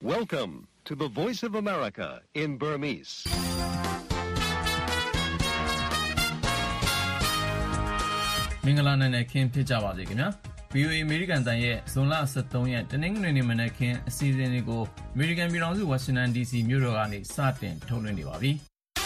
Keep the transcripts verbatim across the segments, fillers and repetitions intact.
Welcome to the Voice of America in Burmese. Mingala nane kin phija ba se kya V O A American တန်ရဲ့ဇွန်လsevenရက်တနင်္ဂနွေနေ့မနက်ခင်းအစီအစဉ်လေးကို American ပြည်ထောင်စု Washington D C မြို့တော်ကနေစတင်ထုတ်လွှင့်နေပါပြီ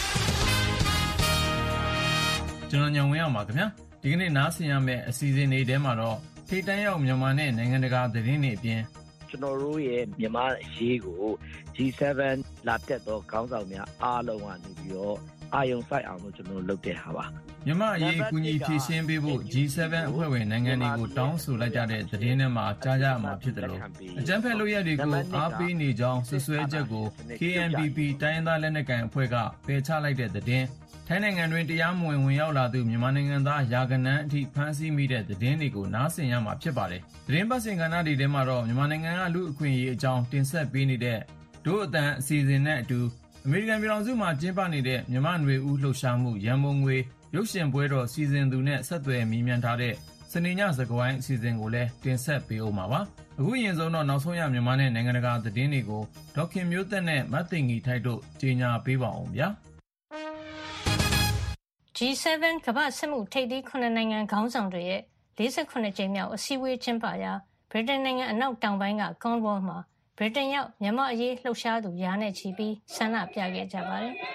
ကျွန်တော်ညောင်ဝင်းအောင်ပါခင်ဗျာဒီကနေ့နားဆင်ရမယ့်အစီအစဉ်လေးထဲမှာတော့ထိပ်တန်းရောက်မြန်မာနဲ့နိုင်ငံတကာသတင်းတွေအပြင်ကျွန်တော်တို့ရဲ့မြန်မာရေးကို G seven လာတက်တော့ခေါင်းဆောင်များအားလုံးကနေပြီးတော့အာယုံစိုက်အောင်လို့ကျွန်တော်လုပ်တဲ့ဟာပါမြန်မာရေးကူညီဖြည့်ရှင်းပေးဖို့ G seven အဖွဲ့ဝင်နိုင်ငံတွေကိုတောင်းဆိုလိုက်ကြတဲ့သတင်းထဲမှာကြားကြမှာဖြစ်တယ်လို့အကြမ်းဖက်လုပ်ရက်တွေကိုအားပေးနေကြောင်းဆွဆွဲချက်ကို K N P P တိုင်းသားလက်နက်ကိုင်အဖွဲ့ကပယ်ချလိုက်တဲ့သတင်းထိုင်းနိုင်ငံတွင်တရားမဝင်ဝင်ရောက်လာသူမြန်မာနိုင်ငံသားရာဂဏန်းအထိဖမ်းဆီးမိတဲ့သတင်းတွေကိုနားဆင်ရမှာဖြစ်ပါတယ်သတင်းပတ်စင်ကဏ္ဍတွေထဲမှာတော့မြန်မာနိုင်ငံကလူအခွင့်အရေးအကြောင်းတင်ဆက်ပေးနေတဲ့ဒို့အတန်အစီအစဉ်နဲ့အတူအမေရိကန်ပြည်ထောင်စုမှာကျင်းပနေတဲ့မြန်မာ့နွေဦးလှုပ်ရှားမှုရန်ပုံငွေရုပ်ရှင်ပွဲတော်စီစဉ်သူနဲ့ဆက်သွယ်မြင်းမြန်းထားတဲ့စနေညစကွိုင်းအစီအစဉ်ကိုလည်းတင်ဆက်ပေးအောင်ပါပါအခုရင်ဆုံးတော့နောက်ဆုံးရမြန်မာနဲ့နိုင်ငံတကာသတင်းတွေကိုဒေါက်ခင်မျိုးသက်နဲ့မတ်သိင်္ဂီထိုက်တို့ကြေညာပေးပါအောင်ဗျာ G seven ကမ္ဘာ့စက်မှုထိပ်သီးခုနှစ်နိုင်ငံခေါင်းဆောင်တွေရဲ့forty-sevenကြိမ်မြောက်အစည်းအဝေးကျင်းပရာဗြိတိန်နိုင်ငံအနောက်တောင်ပိုင်းကကွန်ဘောမှာဗြိတိန်ရောက်မြန်မာအရေးလှုပ်ရှားသူရာနဲ့ချီပြီးဆန္ဒပြခဲ့ကြပါတယ်။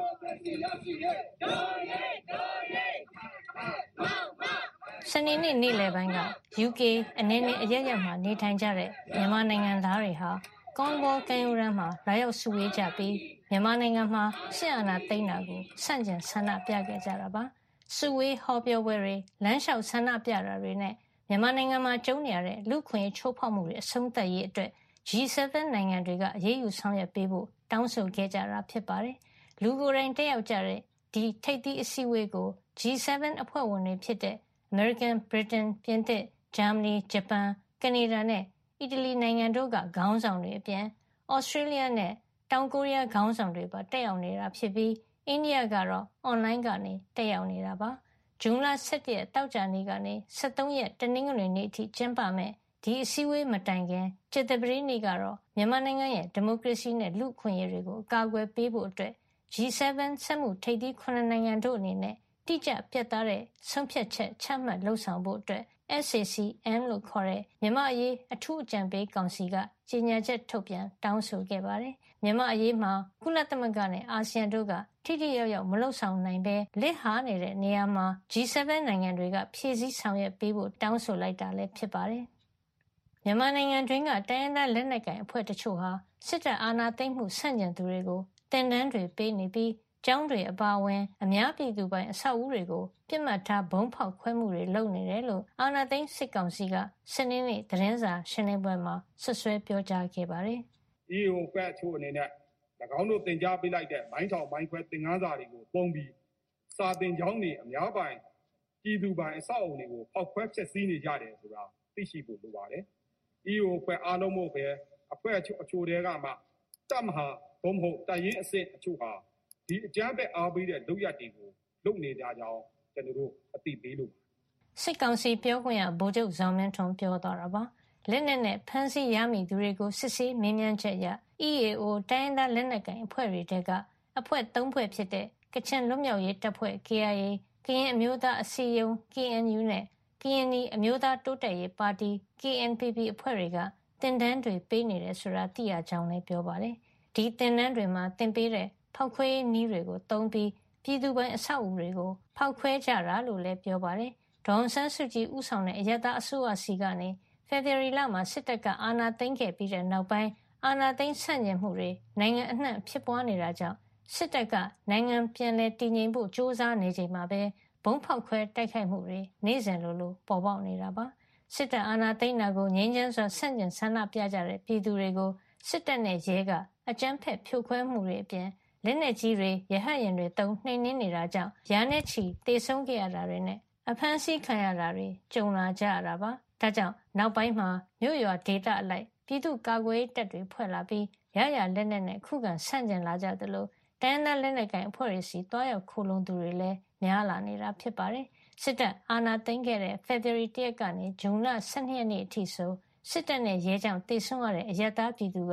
စနေနေ့နေ့လယ်ပိုင်းက U K အနေနဲ့အရရက်မှာနေထိုင်ကြတဲ့မြန်မာနိုင်ငံသားတွေဟာကွန်ဘောကမ်းရိုးတန်းမှာလာရောက်စုဝေးကြပြီးမြန်မာနိုင်ငံမှာစစ်အာဏာသိမ်းတာကိုဆန့်ကျင်ဆန္ဒပြခဲ့ကြတာပါ။စုဝေးဟောပြောပွဲတွေလမ်းလျှောက်ဆန္ဒပြတာတွေနဲ့မြန်မာနိုင်ငံမှာကျုံနေရတဲ့လူခွင့်ရေးချိုးဖောက်မှုတွေအဆုံးသတ်ရေးအတွက်G seven နိုင်ငံတွေကအရေးယူဆောင်ရွက်ပေးဖို့တောင်းဆိုခဲ့ကြတာဖြစ်ပါတယ်။လူကိုယ်တိုင်တက်ရောက်ကြတဲ့ဒီထိပ်သီးအစည်းအဝေးကို G seven အဖွဲ့ဝင်တွေဖြစ်တဲ့ American, Britain, ပြင်သစ်, Germany, Japan, Canada နဲ့အီတလီနိုင်ငံတို့ကခေါင်းဆောင်တွေအပြင် Australia နဲ့တောင်ကိုရီးယားခေါင်းဆောင်တွေပါတက်ရောက်နေတာဖြစ်ပြီးအိန္ဒိယကတော့ online ကနေတက်ရောက်နေတာပါ။ဇွန်လsevenရက်တောက်ကြနေ့ကနေseventeenရက်တနင်္ဂနွေနေ့အထိကျင်းပမယ်ဒီအစည်းအဝေးမတိုင်ခင်ကျသပတေးနေ့ကတော့မြန်မာနိုင်ငံရဲ့ဒီမိုကရေစီနဲ့လူ့အခွင့်အရေးတွေကိုအကာအကွယ်ပေးဖို့အတွက် G seven စက်မှုထိပ်သီးခုနှစ်နိုင်ငံတို့အနေနဲ့တိကျပြတ်သားတဲ့ဆုံးဖြတ်ချက်ချမှတ်လှုပ်ဆောင်ဖို့အတွက် S A C M လို့ခေါ်တဲ့မြန်မာအရေးအထူးအကြံပေးကောင်စီကကြေညာချက်ထုတ်ပြန်တောင်းဆိုခဲ့ပါတယ်။မြန်မာအရေးမှာကုလသမဂ္ဂနဲ့အာဆီယံတို့ကထိထိရောက်ရောက်မလှုပ်ဆောင်နိုင်ဘဲလစ်ဟာနေတဲ့နေရာမှာ G seven နိုင်ငံတွေကဖြည့်ဆည်းဆောင်ရွက်ပေးဖို့တောင်းဆိုလိုက်တာလည်းဖြစ်ပါတယ်။မြန်မာနိုင်ငံတွင်းကတိုင်းရင်းသားလက်နက်ကိုင်အဖွဲ့တချို့ဟာစစ်တပ်အာဏာသိမ်းမှုဆန့်ကျင်သူတွေကိုတင်ဒန်းတွေပေးနေပြီးကျောင်းတွေအပါအဝင်အများပြည်သူပိုင်အဆောက်အဦတွေကိုပြစ်မှတ်ထားဘုံဖောက်ခွဲမှုတွေလုပ်နေတယ်လို့အာဏာသိမ်းစစ်ကောင်စီကစနေနေ့သတင်းစာရှင်းလင်းပွဲမှာဆွဆွဲပြောကြားခဲ့ပါတယ်။ E O ဖက်ချို့အနေနဲ့၎င်းတို့တင်ကြားပေးလိုက်တဲ့မိုင်းထောင်မိုင်းခွဲသင်ခန်းစာတွေကိုပုံပြီးစာသင်ကျောင်းတွေအများပိုင်ပြည်သူပိုင်အဆောက်အဦတွေကိုဖောက်ခွဲဖျက်ဆီးနေကြတယ်ဆိုတာသိရှိဖို့လိုပါတယ်။ E O ဖက်အားလုံးမို့ပဲအဖွဲ့အချို့အချို့တွေကမှတမဟာဘုံမဟုတ်တရင်အစစ်အချို့ဟာဒီအကြမ်းဖက်အားပေးတဲ့လုပ်ရက်တွေကိုလုပ်နေကြကြောင်းကျွန်တော်တို့အသိပေးလို့စစ်ကောင်စီပြောခွင့်ရဗိုလ်ချုပ်ဇော်မင်းထွန်းပြောသွားတာပါလက်နက်နဲ့ဖမ်းဆီးရမိသူတွေကိုစစ်ဆေးမေးမြန်းချက်အရ E A O တိုင်းဒေသလက်နက်ကိုင်အဖွဲ့တွေတဲကအဖွဲ့သုံးဖွဲ့ဖြစ်တဲ့ကချင်လွတ်မြောက်ရေးတပ်ဖွဲ့ K I A ကရင်အမျိုးသားအစည်းအရုံး K N U နဲ့ကရင်နီအမျိုးသားတိုးတက်ရေးပါတီ K N P P အဖွဲ့တွေကတင်ဒန်းတွေပေးနေတယ်ဆိုတာသိရကြောင်းလည်းပြောပါတယ်ဒီတင်ဒန်းတွေမှာတင်ပေးတဲ့ဖောက်ခွဲနည်းတွေကိုသုံးပြီးပြည်သူပိုင်အဆောက်အဦတွေကိုဖောက်ခွဲကြတာလို့လည်းပြောပါတယ်ဒေါ်အောင်ဆန်းစုကြည်ဦးဆောင်တဲ့အရပ်သားအစိုးရစီကနေဖေဖော်ဝါရီလမှာစစ်တပ်ကအာဏာသိမ်းခဲ့ပြီးတဲ့နောက်ပိုင်းအာဏာသိမ်းဆန့်ကျင်မှုတွေနိုင်ငံအနှံ့ဖြစ်ပွားနေတာကြောင့်စစ်တပ်ကနိုင်ငံပြန်လည်တည်ငြိမ်ဖို့ကြိုးစားနေချိန်မှာပဲဘုံဖောက်ခွဲတိုက်ခိုက်မှုတွေနေ့စဉ်လိုလိုပေါ်ပေါက်နေတာပါစစ်တပ်အာဏာသိမ်းတာကိုငြိမ်းချမ်းစွာဆန့်ကျင်ဆန္ဒပြကြတဲ့ပြည်သူတွေကိုစစ်တပ်နဲ့ရဲကအကြမ်းဖက်ဖြိုခွဲမှုတွေအပြင်လက်နက်ကြီးတွေရဟတ်ယာဉ်တွေတုံးနှိမ်နင်းနေတာကြောင့်ရာနဲ့ချီတေဆုံးခဲ့ရတာတွေနဲ့အဖမ်းဆီးခံရတာတွေကြုံလာကြရတာပါဒါကြောင့်နောက်ပိုင်းမှာမြို့ရွာဒေသအလိုက်ပြည်သူ့ကာကွယ်ရေးတပ်တွေဖွဲ့လာပြီးရရလက်နက်နဲ့ခုခံဆန့်ကျင်လာကြသလိုတိုင်းဒေသလက်နက်ကိုင်အဖွဲ့တွေစီတွားရောက်ခိုလုံသူတွေလည်းများလာနေတာဖြစ်ပါတယ်စစ်တပ်အာဏာသိမ်းခဲ့တဲ့ဖေဖော်ဝါရီoneရက်ကနေဇွန်လtwelveရက်နေ့အထိဆိုစစ်တပ်နဲ့ရဲကြောင့်တေဆုံးရတဲ့အရပ်သားပြည်သူက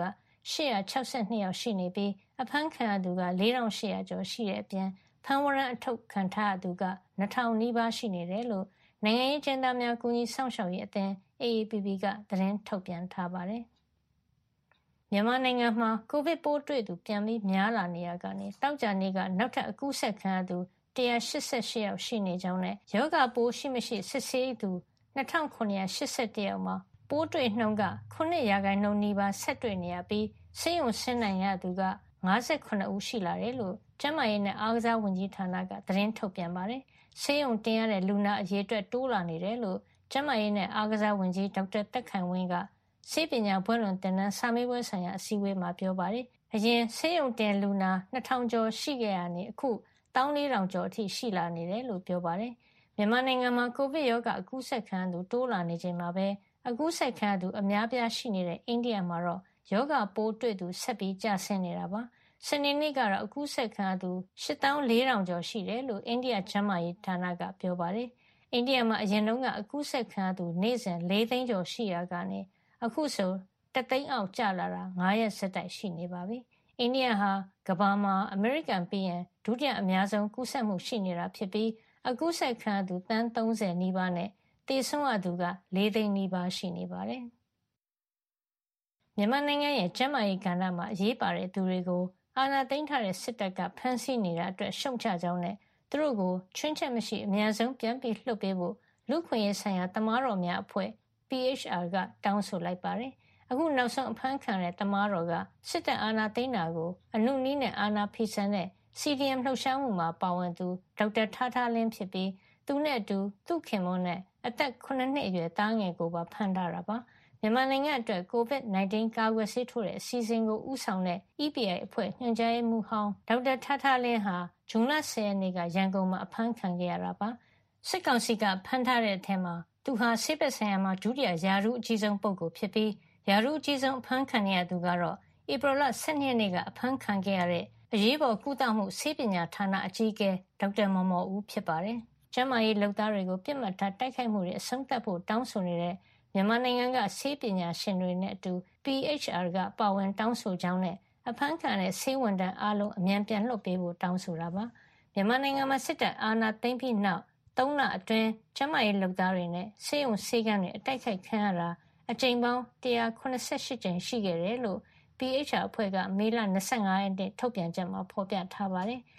ရှစ်ရာ၆၂ယောက်ရှိနေပြီးအဖမ်းခံရသူက၄ထောင်၈ရာကျော်ရှိတဲ့အပြင်ဖမ်းဝရမ်းအထုတ်ခံထားရသူက၂ထောင်နီးပါးရှိနေတယ်လို့နိုင်ငံရေးကျဉ်းသားများကူညီစောင့်ရှောက်ရေးအသင်း A A P P ကသတင်းထုတ်ပြန်ထားပါတယ်။မြန်မာနိုင်ငံမှာကိုဗစ်ပိုးတွေ့သူပြန်ပြီးများလာနေရကနေတောက်ကြနေ့ကနောက်ထပ်အကူးဆက်ခံရသူ၁၈၈ယောက်ရှိနေကြောင်းနဲ့ယောဂပိုးရှိမရှိစစ်ဆေးသူ၂၇၈၁ယောက်မှာပိုးတွေ့နှုန်းကခုရာခိုင်နှုန်းနီးပါးဆက်တွေ့နေရပြီးဆေးရုံဆင်းနိုင်ရသူက၅၈ဦးရှိလာတယ်လို့ကျန်းမာရေးနဲ့အားကစားဝန်ကြီးဌာနကသတင်းထုတ်ပြန်ပါတယ်။ဆေးရုံတင်ရတဲ့လူနာအရေအတွက်တိုးလာနေတယ်လို့ကျန်းမာရေးနဲ့အားကစားဝန်ကြီးဒေါက်တာသက်ခိုင်ဝင်းကဆေးပညာဘွဲ့လွန်သင်တန်းစာမေးပွဲဆိုင်ရာအစည်းအဝေးမှာပြောပါတယ်။အရင်ဆေးရုံတင်လူနာ၂ထောင်ကျော်ရှိခဲ့ရနေအခု၁၄ထောင်ကျော်အထိရှိလာနေတယ်လို့ပြောပါတယ်။မြန်မာနိုင်ငံမှာကိုဗစ်ရောဂါအကူးစက်ခံရသူတိုးလာနေချိန်မှာပဲအကူးစက်ခံရသူအများပြားရှိနေတဲ့အိန္ဒိယမှာတော့ယောဂပိုးတွေ့သူဆက်ပြီးကျဆင်းနေတာပါ။စနေနေ့ကတော့အကူးစက်ခံရသူ၈သောင်း၄ထောင်ကျော်ရှိတယ်လို့အိန္ဒိယကျန်းမာရေးဌာနကပြောပါတယ်။အိန္ဒိယမှာအရင်တုန်းကအကူးစက်ခံရသူနေ့စဉ်၄သိန်းကျော်ရှိရာကနေအခုဆိုတသိန်းအောက်ကျလာတာ၅ရက်ဆက်တိုက်ရှိနေပါပြီ။အိန္ဒိယဟာကမ္ဘာမှာအမေရိကန်ပြီးရင်ဒုတိယအများဆုံးကူးစက်မှုရှိနေတာဖြစ်ပြီးအကူးစက်ခံရသူသန်း၃၀နီးပါးနဲ့သေဆုံးရသူက၄သိန်းနီးပါးရှိနေပါတယ်။မြန်မာနိုင်ငံရဲ့ကျန်းမာရေးကဏ္ဍမှာအရေးပါတဲ့သူတွေကိုအာဏာသိမ်းထားတဲ့စစ်တပ်ကဖမ်းဆီးနေတာအတွက်ရှုံချကြောင်းနဲ့သူတို့ကိုချွင်းချက်မရှိအများဆုံးပြန်ပြီးလွှတ်ပေးဖို့လူခွင့်ရေးဆိုင်ရာတမားတော်များအဖွဲ့ P H R ကတောင်းဆိုလိုက်ပါတယ်။အခုနောက်ဆုံးအဖမ်းခံတဲ့တမားတော်ကစစ်တပ်အာဏာသိမ်းတာကိုအနုနည်းနဲ့အာဏာဖီဆန်တဲ့ C D M လှုပ်ရှားမှုမှာပါဝင်သူဒေါက်တာထားထားလင်းဖြစ်ပြီးသူနဲ့အတူသူ့ခင်မွန်းနဲ့အသက်ခုနှစ်အရွယ်သားငယ်ကိုပါဖမ်းထားတာပါ။မြန်မာနိုင်ငံအတွက် ကိုဗစ်၁၉ ကာကွယ်ဆေးထိုးတဲ့အစီအစဉ်ကိုဦးဆောင်တဲ့ E P I အဖွဲ့ညွှန်ကြားရေးမှူးဟောင်းဒေါက်တာထားထားလင်းဟာဇွန်လ၁၀ရက်နေ့ကရန်ကုန်မှာအဖမ်းခံခဲ့ရတာပါ။စစ်ကောင်စီကဖမ်းထားတဲ့အထက်မှာသူဟာဆေးဘက်ဆိုင်ရာမှာဒုတိယယာရုအကြီးဆုံးပုဂ္ဂိုလ်ဖြစ်ပြီးယာရုအကြီးဆုံးအဖမ်းခံရသူကတော့ဧပြီလ၁၂ရက်နေ့ကအဖမ်းခံခဲ့ရတဲ့အရေးပေါ်ကုသမှုဆေးပညာဌာနအကြီးအကဲဒေါက်တာမော်မော်ဦးဖြစ်ပါတယ်။ကျန်းမာရေးလုပ်သားတွေကိုပြစ်မှတ်ထားတိုက်ခိုက်မှုတွေအဆုံးသတ်ဖို့တောင်းဆိုနေတဲ့မြန်မာနိုင်ငံကဆေးပညာရှင်တွေနဲ့အတူ P H R ကပါဝင်တောင်းဆိုကြောင်းနဲ့အဖမ်းခံတဲ့ဆေးဝန်ထမ်းအားလုံးအမြန်ပြန်လွှတ်ပေးဖို့တောင်းဆိုတာပါ။မြန်မာနိုင်ငံမှာစစ်တပ်အာဏာသိမ်းပြီးနောက်သုံးလအတွင်းကျန်းမာရေးလုပ်သားတွေနဲ့ဆေးရုံဆေးခန်းတွေအတိုက်ခိုက်ခံရတာအကြိမ်ပေါင်း၁၇၈ကြိမ်ရှိခဲ့တယ်လို့ P H R အဖွဲ့ကမေလ၂၅ရက်နေ့ထုတ်ပြန်ချက်မှာဖော်ပြထားပါတယ်။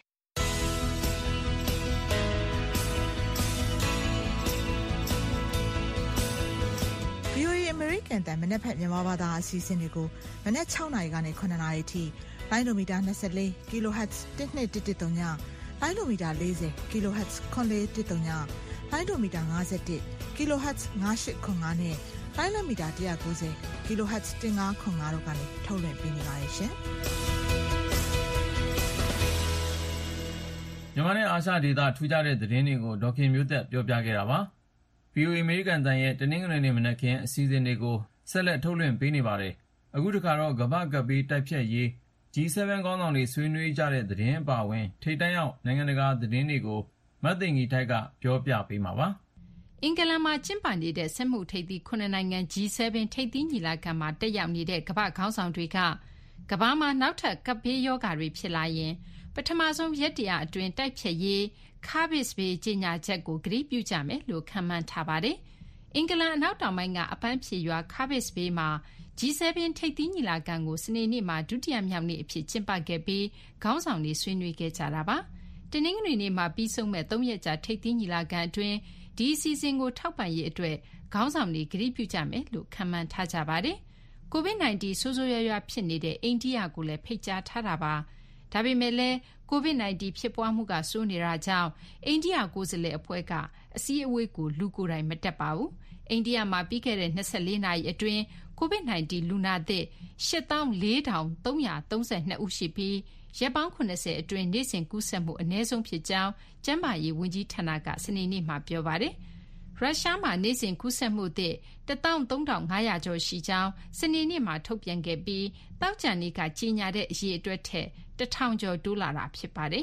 V O A အမေရိကန်တန်မနက်ဖြန်မြန်မာဘာသာအစီအစဉ်တွေကိုမနက်၆နာရီကနေ၇နာရီထိလိုင်းဒိုမီတာ၂၄ kilohertz တစ်နှစ်တစ်တစ်သုံးညလိုင်းဒိုမီတာ၄၀ kilohertz ခွန်လေးတစ်သုံးညလိုင်းဒိုမီတာ၅၁ kilohertz ၅၈ခွန်၅နဲ့လိုင်းလမီတာ၁၉၀ kilohertz ၁၅ခွန်၅တို့ကနေထုတ်လွှင့်ပေးနေပါတယ်ရှင်။မြန်မာနဲ့အာရှဒေသထူးခြားတဲ့သတင်းတွေကိုဒေါက်ခင်မျိုးသက်ပြောပြခဲ့တာပါ။ V O A အမေရိကန်တန်ရဲ့တနင်္ဂနွေနေ့မနက်ခင်းအစီအစဉ်တွေကိုဆက်လက်ထုတ်လွှင့်ပေးနေပါတယ်။အခုတခါတော့ကမ္ဘာ့ကပ်ဘေးတိုက်ဖျက်ရေး G 7 ခေါင်းဆောင်တွေဆွေးနွေးကြတဲ့သတင်းအပါအဝင်ထိပ်တန်းရောက်နိုင်ငံတကာသတင်းတွေကိုမသိင်္ဂီထိုက်ကပြောပြပေးမှာပါ။အင်္ဂလန်မှာကျင်းပနေတဲ့စက်မှုထိပ်သီးခုနှစ်နိုင်ငံ G 7 ထိပ်သီးညီလာခံမှာတက်ရောက်နေတဲ့ကမ္ဘာ့ခေါင်းဆောင်တွေကကမ္ဘာမှာနောက်ထပ်ကပ်ဘေးရောဂါတွေဖြစ်လာရင်ပထမဆုံးရက်တရာအတွင်းတိုက်ဖျက်ရေးခါဘစ်ဘေးကြေညာချက်ကိုကတိပြုကြမယ်လို့ခန့်မှန်းထားပါတယ်။အင်္ဂလန်အနောက်တောင်ပိုင်းကအပန်းဖြေရွာခါဘစ်ဘေးမှာ G 7 ထိပ်သီးညီလာခံကိုစနေနေ့မှာဒုတိယမြောက်နေ့အဖြစ်ကျင်းပခဲ့ပြီးခေါင်းဆောင်တွေဆွေးနွေးခဲ့ကြတာပါ။တနင်္ဂနွေနေ့မှာပြီးဆုံးမဲ့သုံးရက်ကြာထိပ်သီးညီလာခံအတွင်းဒီအစီအစဉ်ကိုထောက်ပံ့ရေးအတွက်ခေါင်းဆောင်တွေကတိပြုကြမယ်လို့ခန့်မှန်းထားကြပါတယ်။ ကိုဗစ် ၁၉ ဆိုးဆိုးရွားရွားဖြစ်နေတဲ့အိန္ဒိယကိုလည်းဖိတ်ကြားထားတာပါ။ဒါပေမဲ့လည်းကိုဗစ် ၁၉ ဖြစ်ပွားမှုကဆိုးနေတာကြောင့်အိန္ဒိယကိုယ်စားလှယ်အဖွဲ့ကအစည်းအဝေးကိုလူကိုယ်တိုင်မတက်ပါဘူး။အိန္ဒိယမှာပြီးခဲ့တဲ့၂၄နာရီအတွင်းကိုဗစ် ၁၉ လူနာသစ်၈သောင်း၄ထောင်၃၃၂ဦးရှိပြီးရက်ပေါင်း၇၀အတွင်းနေ့စဉ်ကူးစက်မှုအနည်းဆုံးဖြစ်ကြောင်းကျန်းမာရေးဝန်ကြီးဌာနကစနေနေ့မှာပြောပါတယ်။ရုရှားမှာနေ့စဉ်ကူးစက်မှုသစ်၁သောင်း၃ထောင်၅ရာကျော်ရှိကြောင်းစနေနေ့မှာထုတ်ပြန်ခဲ့ပြီးသောကြာနေ့ကကြေညာတဲ့အရေအတွက်ထက်တစ်ထောင်ကျော်တိုးလာတာဖြစ်ပါတယ်။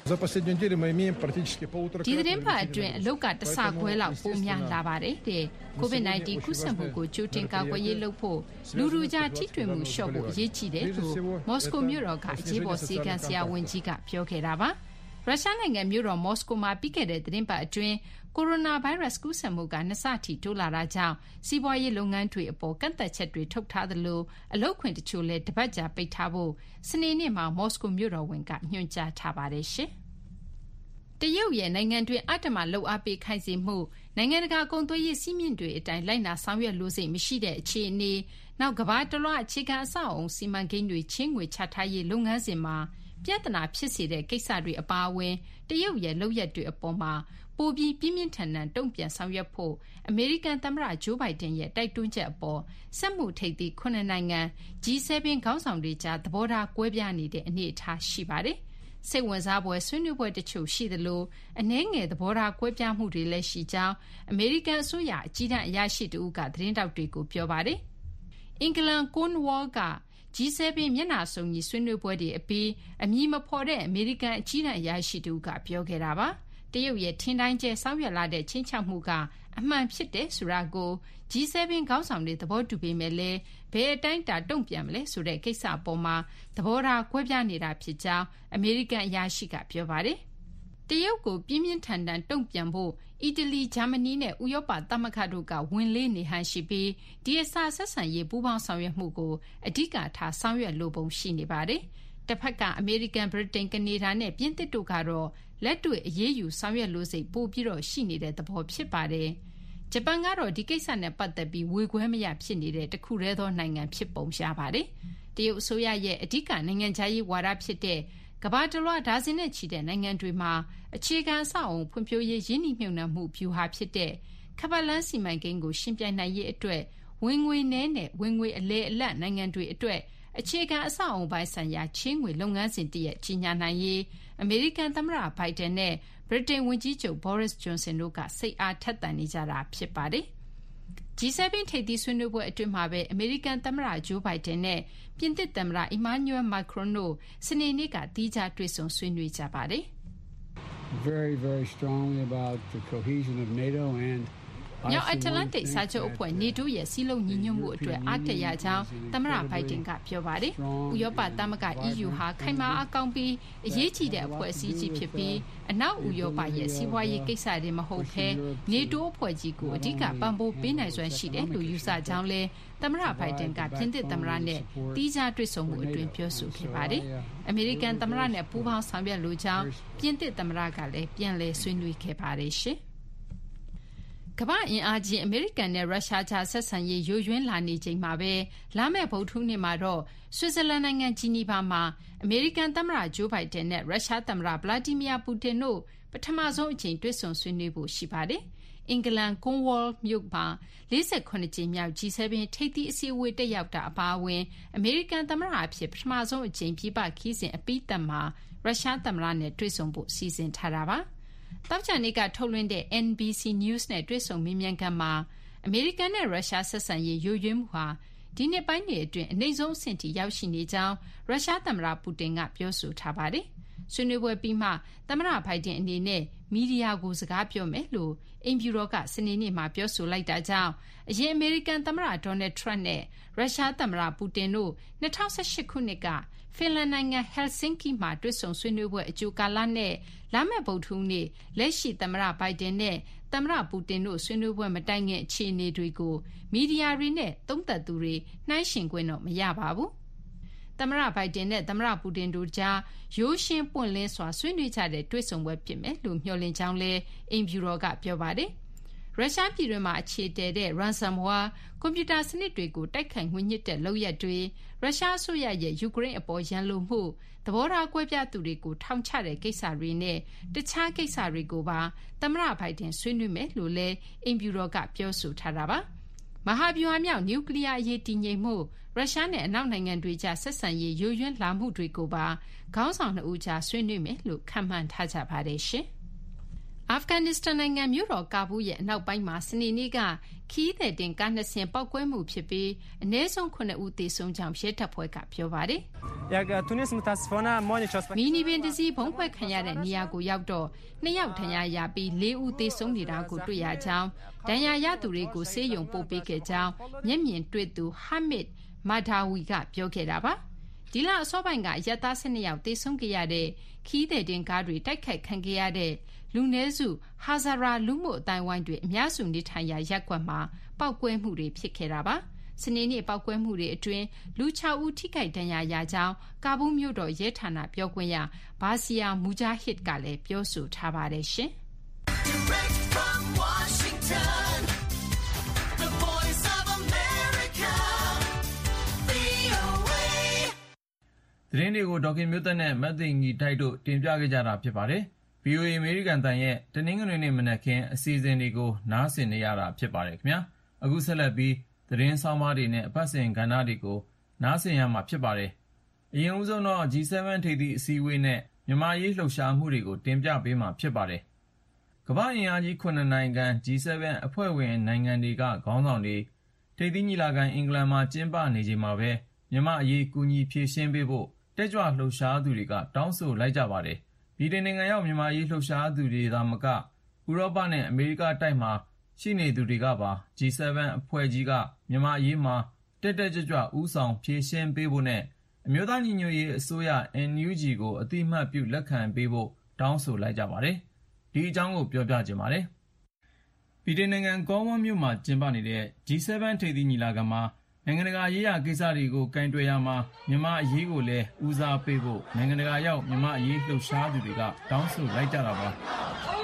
ဒီသတင်းပတ်အတွင်းအလုတ်ကတဆခွဲလောက်ပိုများလာပါတယ်တဲ့ ကိုဗစ် ၁၉ ကူးစက်မှုကိုကြိုတင်ကာကွယ်ရေးလုပ်ဖို့လူလူကြားထိတွေ့မှုလျှော့ဖို့အရေးကြီးတယ်လို့မော်စကိုမြို့တော်ကအရေးပေါ်စီကံဆရာဝန်ကြီးကပြောခဲ့တာပါရုရှားနိုင်ငံမြို့တော်မော်စကိုမှာပြီးခဲ့တဲ့သတင်းပတ်အတွင်းကိုရိုနာဗိုင်းရပ်စ်ကူးစက်မှုကနှစ်ဆထိတိုးလာတာကြောင့်စီးပွားရေးလုပ်ငန်းတွေအပေါ်ကန့်သတ်ချက်တွေထုတ်ထားသလိုအလုပ်ခွင်တချို့လည်းတပတ်ကြာပိတ်ထားဖို့စနေနေ့မှာမော်စကိုမြို့တော်ဝန်ကညွှန်ကြားထားပါတယ်ရှင်တရုတ်ရဲ့နိုင်ငံတွင်းအတ္တမလှုပ်အားပေးခိုင်းစေမှုနိုင်ငံတကာကုန်သွယ်ရေးစည်းမျဉ်းတွေအတိုင်းလိုက်နာဆောင်ရွက်လို့စိတ်မရှိတဲ့အခြေအနေနောက်ကမ္ဘာတလွှားအခြေခံအဆောက်အအုံစီမံကိန်းတွေချင်းငွေချထားရေးလုပ်ငန်းစဉ်မှာပြဿနာဖြစ်စေတဲ့ကိစ္စတွေအပါအဝင်တရုတ်ရဲ့လုပ်ရက်တွေအပေါ်မှာပိုပြီးပြင်းပြင်းထန်ထန်တုံ့ပြန်ဆောင်ရွက်ဖို့အမေရိကန်သမ္မတဂျိုးဘိုင်ဒန်ရဲ့တိုက်တွန်းချက်အပေါ်စက်မှုထိပ်သီးခုနှစ်နိုင်ငံ ဂျီ ဆက်ဗန် ခေါင်းဆောင်တွေကြားသဘောထားကွဲပြားနေတဲ့အနေအထားရှိပါတယ်။စိတ်ဝင်စားဖွယ်ဆွေးနွေးပွဲတချို့ရှိသလိုအနည်းငယ်သဘောထားကွဲပြားမှုတွေလည်းရှိကြောင်းအမေရိကန်အစိုးရအကြီးတန်းအရာရှိတဦးကသတင်းတောက်တွေကိုပြောပါတယ်။အင်္ဂလန်ကွန်ဝေါလ်ကဂျီ ဆက်ဗန် မျက်နှာစုံညီဆွေးနွေးပွဲတွေအပြီးအမည်မဖော်တဲ့အမေရိကန်အကြီးတန်းအရာရှိတဦးကပြောခဲ့တာပါတရုတ်ရဲ့ထင်တိုင်းကျဲဆောင်ရွက်လာတဲ့ချင်းချောက်မှုကအမှန်ဖြစ်တယ်ဆိုတာကို ဂျီ ဆက်ဗန် ခေါင်းဆောင်တွေသဘောတူပေမဲ့လည်းဘယ်အတိုင်းတာတုံ့ပြန်မလဲဆိုတဲ့ကိစ္စအပေါ်မှာသဘောထားကွဲပြားနေတာဖြစ်ကြောင်းအမေရိကန်အရာရှိကပြောပါတယ်တရုတ်ကိုပြင်းပြင်းထန်ထန်တုံ့ပြန်ဖို့အီတလီဂျာမနီနဲ့ဥရောပသမဂ္ဂတို့ကဝင်လေးနေဟန်ရှိပြီးဒီအစားဆက်ဆံရေးပူးပေါင်းဆောင်ရွက်မှုကိုအဓိကထားဆောင်ရွက်လိုပုံရှိနေပါတယ်တစ်ဖက်ကအမေရိကန်ဗြိတိန်ကနေဒါနဲ့ပြင်သစ်တို့ကတော့လက်တွေ့အရေးယူဆောင်ရွက်လို့စိတ်ပို့ပြီးတော့ရှိနေတဲ့သဘောဖြစ်ပါတယ်ဂျပန်ကတော့ဒီကိစ္စနဲ့ပတ်သက်ပြီးဝေခွဲမရဖြစ်နေတဲ့တခုတည်းသောနိုင်ငံဖြစ်ပုံရှားပါတယ်တရုတ်အစိုးရရဲ့အဓိကနိုင်ငံခြားရေးဝါဒဖြစ်တဲ့ကမ္ဘာတလွှားဒါဇင်နဲ့ချီတဲ့နိုင်ငံတွေမှာအခြေခံအဆောက်အအုံဖွံ့ဖြိုးရေးရင်းနှီးမြှုပ်နှံမှုဗျူဟာဖြစ်တဲ့ခပတ်လန်းစီမံကိန်းကိုရှင်းပြနိုင်ရေးအတွက်ဝင်ငွေနည်းနဲ့ဝင်ငွေအလဲအလတ်နိုင်ငံတွေအတွက်အခြေခံအဆောက်အအုံပိုင်းဆိုင်ရာချင်းငွေလုပ်ငန်းစဉ်တရက်ကြီးညာနိုင်ရေးအမေရိကန်သမ္မတဘိုင်ဒန်နဲ့ဗြိတိန်ဝန်ကြီးချုပ်ဘောရစ်ဂျွန်ဆင်တို့ကစိတ်အားထက်သန်နေကြတာဖြစ်ပါတယ်။ ဂျီ ဆက်ဗန် ထိပ်သီးဆွေးနွေးပွဲအတွင်းမှာပဲအမေရိကန်သမ္မတဂျိုးဘိုင်ဒန်နဲ့ပြင်သစ်သမ္မတအီမာနျူယ်မာခရွန်တို့စနေနေ့ကသီးခြားတွေ့ဆုံဆွေးနွေးကြပါတယ်။ Very very strongly about the cohesion of NATO and မြောက်အတ္တလန္တိတ်စာချုပ်အဖွဲ့ NATO ရဲ့စည်းလုံးညီညွတ်မှုအတွက်အားတက်ရကြောင်းသမ္မတဘိုင်ဒန်ကပြောပါတယ်။ဥရောပသမဂ္ဂ အီးယူ ဟာခိုင်မာအားကောင်းပြီးအရေးကြီးတဲ့အဖွဲ့အစည်းကြီးဖြစ်ပြီးအနောက်ဥရောပရဲ့စီးပွားရေးကိစ္စတွေမဟုတ်ဘဲ NATO အဖွဲ့ကြီးကိုအဓိကပံ့ပိုးပေးနိုင်စွမ်းရှိတယ်လို့ယူဆကြောင်းလည်းသမ္မတဘိုင်ဒန်ကပြင်သစ်သမ္မတနဲ့သီးခြားတွေ့ဆုံမှုအတွင်းပြောဆိုခဲ့ပါတယ်။အမေရိကန်သမ္မတနဲ့ပူးပေါင်းဆောင်ရွက်လိုကြောင်းပြင်သစ်သမ္မတကလည်းပြန်လည်ဆွေးနွေးခဲ့ပါတယ်ရှင်။ကမ္ဘာအင်အားကြီးအမေရိကန်နဲ့ရုရှားကြားဆက်ဆံရေးယိုယွင်းလာနေချိန်မှာပဲလာမယ့်ဗုဒ္ဓဟူးနေ့မှာတော့ဆွစ်ဇာလန်နိုင်ငံဂျီနီဗာမှာအမေရိကန်သမ္မတဂျိုးဘိုင်ဒန်နဲ့ရုရှားသမ္မတဗလာဒီမီယာပူတင်တို့ပထမဆုံးအကြိမ်တွေ့ဆုံဆွေးနွေးဖို့ရှိပါတယ်။အင်္ဂလန်ကွန်ဝေါလ်မြို့မှာလေးဆယ်ခုနှစ်ကြိမ်မြောက် ဂျီ ဆက်ဗန် ထိပ်သီးအစည်းအဝေးတက်ရောက်တာအပါအဝင်အမေရိကန်သမ္မတအဖြစ်ပထမဆုံးအကြိမ်ပြည်ပခီးစဉ်အပြီးသတ်မှာရုရှားသမ္မတနဲ့တွေ့ဆုံဖို့စီစဉ်ထားတာပါ။သောကြာနေ့ကထုတ်လွှင့်တဲ့ အန် ဘီ စီ News နဲ့တွေ့ဆုံမေးမြန်းခန်းမှာအမေရိကန်နဲ့ရုရှားဆက်ဆံရေးယိုယွင်းမှုဟာဒီနှစ်ပိုင်းတွေအတွင်းအနိမ့်ဆုံးအဆင့်ထိရောက်ရှိနေကြောင်းရုရှားသမ္မတပူတင်ကပြောဆိုထားပါတယ်။ဆွေးနွေးပွဲပြီးမှသမ္မတဘိုင်ဒန်အနေနဲ့မီဒီယာကိုစကားပြောမယ်လို့အိမ်ဖြူတော်ကစနေနေ့မှာပြောဆိုလိုက်တာကြောင့်အရင်အမေရိကန်သမ္မတဒေါ်နယ်ထရန့်နဲ့ရုရှားသမ္မတပူတင်တို့၂၀၁၈ခုနှစ်ကဖင်လန်နိုင်ငံဟယ်လ်ဆင်ကီမှာတွေ့ဆုံဆွေးနွေးပွဲအကြိုကာလနဲ့လာမယ့်ဗုဒ္ဓဟူးနေ့လက်ရှိသမ္မတဘိုင်ဒန်နဲ့သမ္မတပူတင်တို့ဆွေးနွေးပွဲမတိုင်ခင်အခြေအနေတွေကိုမီဒီယာတွေနဲ့သုံးသပ်သူတွေနှိုင်းယှဉ်ခွင့်တော့မရပါဘူး။သမ္မတဘိုင်ဒန်နဲ့သမ္မတပူတင်တို့ကြားရိုးရှင်းပွင့်လင်းစွာဆွေးနွေးကြတဲ့တွေ့ဆုံပွဲဖြစ်မယ်လို့မျှော်လင့်ကြောင်းလည်းအိမ်ဖြူတော်ကပြောပါတယ်။ရုရှားပြည်တွင်းမှာအခြေတည်တဲ့ ransomware ကွန်ပျူတာစနစ်တွေကိုတိုက်ခိုက်ငွေညှစ်တဲ့လုပ်ရပ်တွေရုရှားအစိုးရရဲ့ယူကရိန်းအပေါ်ရန်လိုမှုသဘောထားကွဲပြားသူတွေကိုထောင်ချတဲ့ကိစ္စတွေနဲ့တခြားကိစ္စတွေကိုပါသမ္မတဘိုင်ဒန်ဆွေးနွေးမယ်လို့လည်းအိမ်ဖြူတော်ကပြောဆိုထားတာပါမဟာဗျူဟာမြောက်နျူကလ িয়ার အရေးတည်ငြိမ်မှုရုရှားနဲ့အနောက်နိုင်ငံတွေကြားဆက်ဆံရေးယိုယွင်းလာမှုတွေကိုပါခေါင်းဆောင်နှစ်ဦးကြားဆွေးနွေးမယ်လို့ခန့်မှန်းထားကြပါတယ်ရှင်။အာဖဂန်နစ္စတန်နိုင်ငံမြို့တော်ကာဘူးရဲ့အနောက်ပိုင်းမှာစနေနေ့ကခီးသည်တင်ကားနှစ်စင်းပေါက်ကွဲမှုဖြစ်ပြီးအနည်းဆုံးခုနှစ်ဦးသေဆုံးကြောင်းရဲတပ်ဖွဲ့ကပြောပါတယ်။မီနီဘင်တစီဘုံခွဲခံရတဲ့နေရာကိုရောက်တော့နှစ်ယောက်ဒဏ်ရာရပြီးလေးဦးသေဆုံးနေတာကိုတွေ့ရကြောင်းဒဏ်ရာရသူတွေကိုဆေးရုံပို့ပေးခဲ့ကြောင်းမျက်မြင်တွေ့သူဟာမစ်မာဒါဝီကပြောခဲ့တာပါ။ဒီလအစောပိုင်းကအရပ်သား၁၂ယောက်သေဆုံးခဲ့ရတဲ့ခီးသည်တင်ကားတွေတိုက်ခိုက်ခံခဲ့ရတဲ့လူနည်းစုဟာဇာရာလူမှုအတိုင်းဝိုင်းတွေအများစုနေထိုင်ရာရပ်ကွက်မှာပောက်ကွဲမှုတွေဖြစ်ခဲ့တာပါ။စနေနေ့ပောက်ကွဲမှုတွေအတွင်းလူ၆ဦးထိခိုက်ဒဏ်ရာရကြောင်းကာဘူးမြို့တော်ရဲဌာနပြောခွင့်ရဘာစီယာမူဂျာဟစ်ကလည်းပြောဆိုထားပါတယ်ရှင်။သတင်းတွေကိုဒေါက်ခင်မျိုးသက်နဲ့မတ်သိင်ကြီးထိုက်တို့တင်ပြခဲ့ကြတာဖြစ်ပါတယ်။ ဗွီအိုအေအမေရိကန်အသံရဲ့တနင်္ဂနွေနေ့မနက်ခင်းအစီအစဉ်တွေကိုနားဆင်နေရတာဖြစ်ပါတယ်ခင်ဗျာ။အခုဆက်လက်ပြီးသတင်းဆောင်းပါးတွေနဲ့အပတ်စဉ်ကဏ္ဍတွေကိုနားဆင်ရမှာဖြစ်ပါတယ်။အရင်ဦးဆုံးတော့ ဂျီ ဆက်ဗန် ထိပ်သီးအစည်းအဝေးနဲ့မြန်မာ့အရေးလှုပ်ရှားမှုတွေကိုတင်ပြပေးမှာဖြစ်ပါတယ်။ကမ္ဘာ့အင်အားကြီးခုနစ်နိုင်ငံ ဂျီ ဆက်ဗန် အဖွဲ့ဝင်နိုင်ငံတွေကခေါင်းဆောင်တွေထိပ်သီးညီလာခံအင်္ဂလန်မှာကျင်းပနေချိန်မှာပဲမြန်မာ့အရေးကူညီဖြေရှင်းပေးဖို့တက်ကြွလှုပ်ရှားသူတွေကတောင်းဆိုလိုက်ကြပါတယ်။ဗြိတိန်နိုင်ငံရောက်မြန်မာ့အရေးလှုပ်ရှားသူတွေသာမကဥရောပနဲ့အမေရိကတိုက်မှာရှိနေသူတွေကပါ ဂျီ ဆက်ဗန် အဖွဲ့ကြီးကမြန်မာ့အရေးမှာတက်တက်ကြွကြွဦးဆောင်ဖြေရှင်းပေးဖို့နဲ့အမျိုးသားညီညွတ်ရေးအစိုးရ အန် ယူ ဂျီ ကိုအသိအမှတ်ပြုလက်ခံပေးဖို့တောင်းဆိုလိုက်ကြပါတယ်။ဒီအကြောင်းကိုပြောပြချင်ပါတယ်။ဗြိတိန်နိုင်ငံကောမွန်မြို့မှာကျင်းပနေတဲ့ ဂျီ ဆက်ဗန် ထိပ်သီးညီလာခံမှာနိုင်ငံတကာရေးရာကိစ္စတွေကိုကိုင်တွယ်ရမှာမြန်မာအရေးကိုလည်းဦးစားပေးဖို့နိုင်ငံတကာရောက်မြန်မာအရေးလှုပ်ရှားသူတွေကတောင်းဆိုလိုက်ကြတာပါ။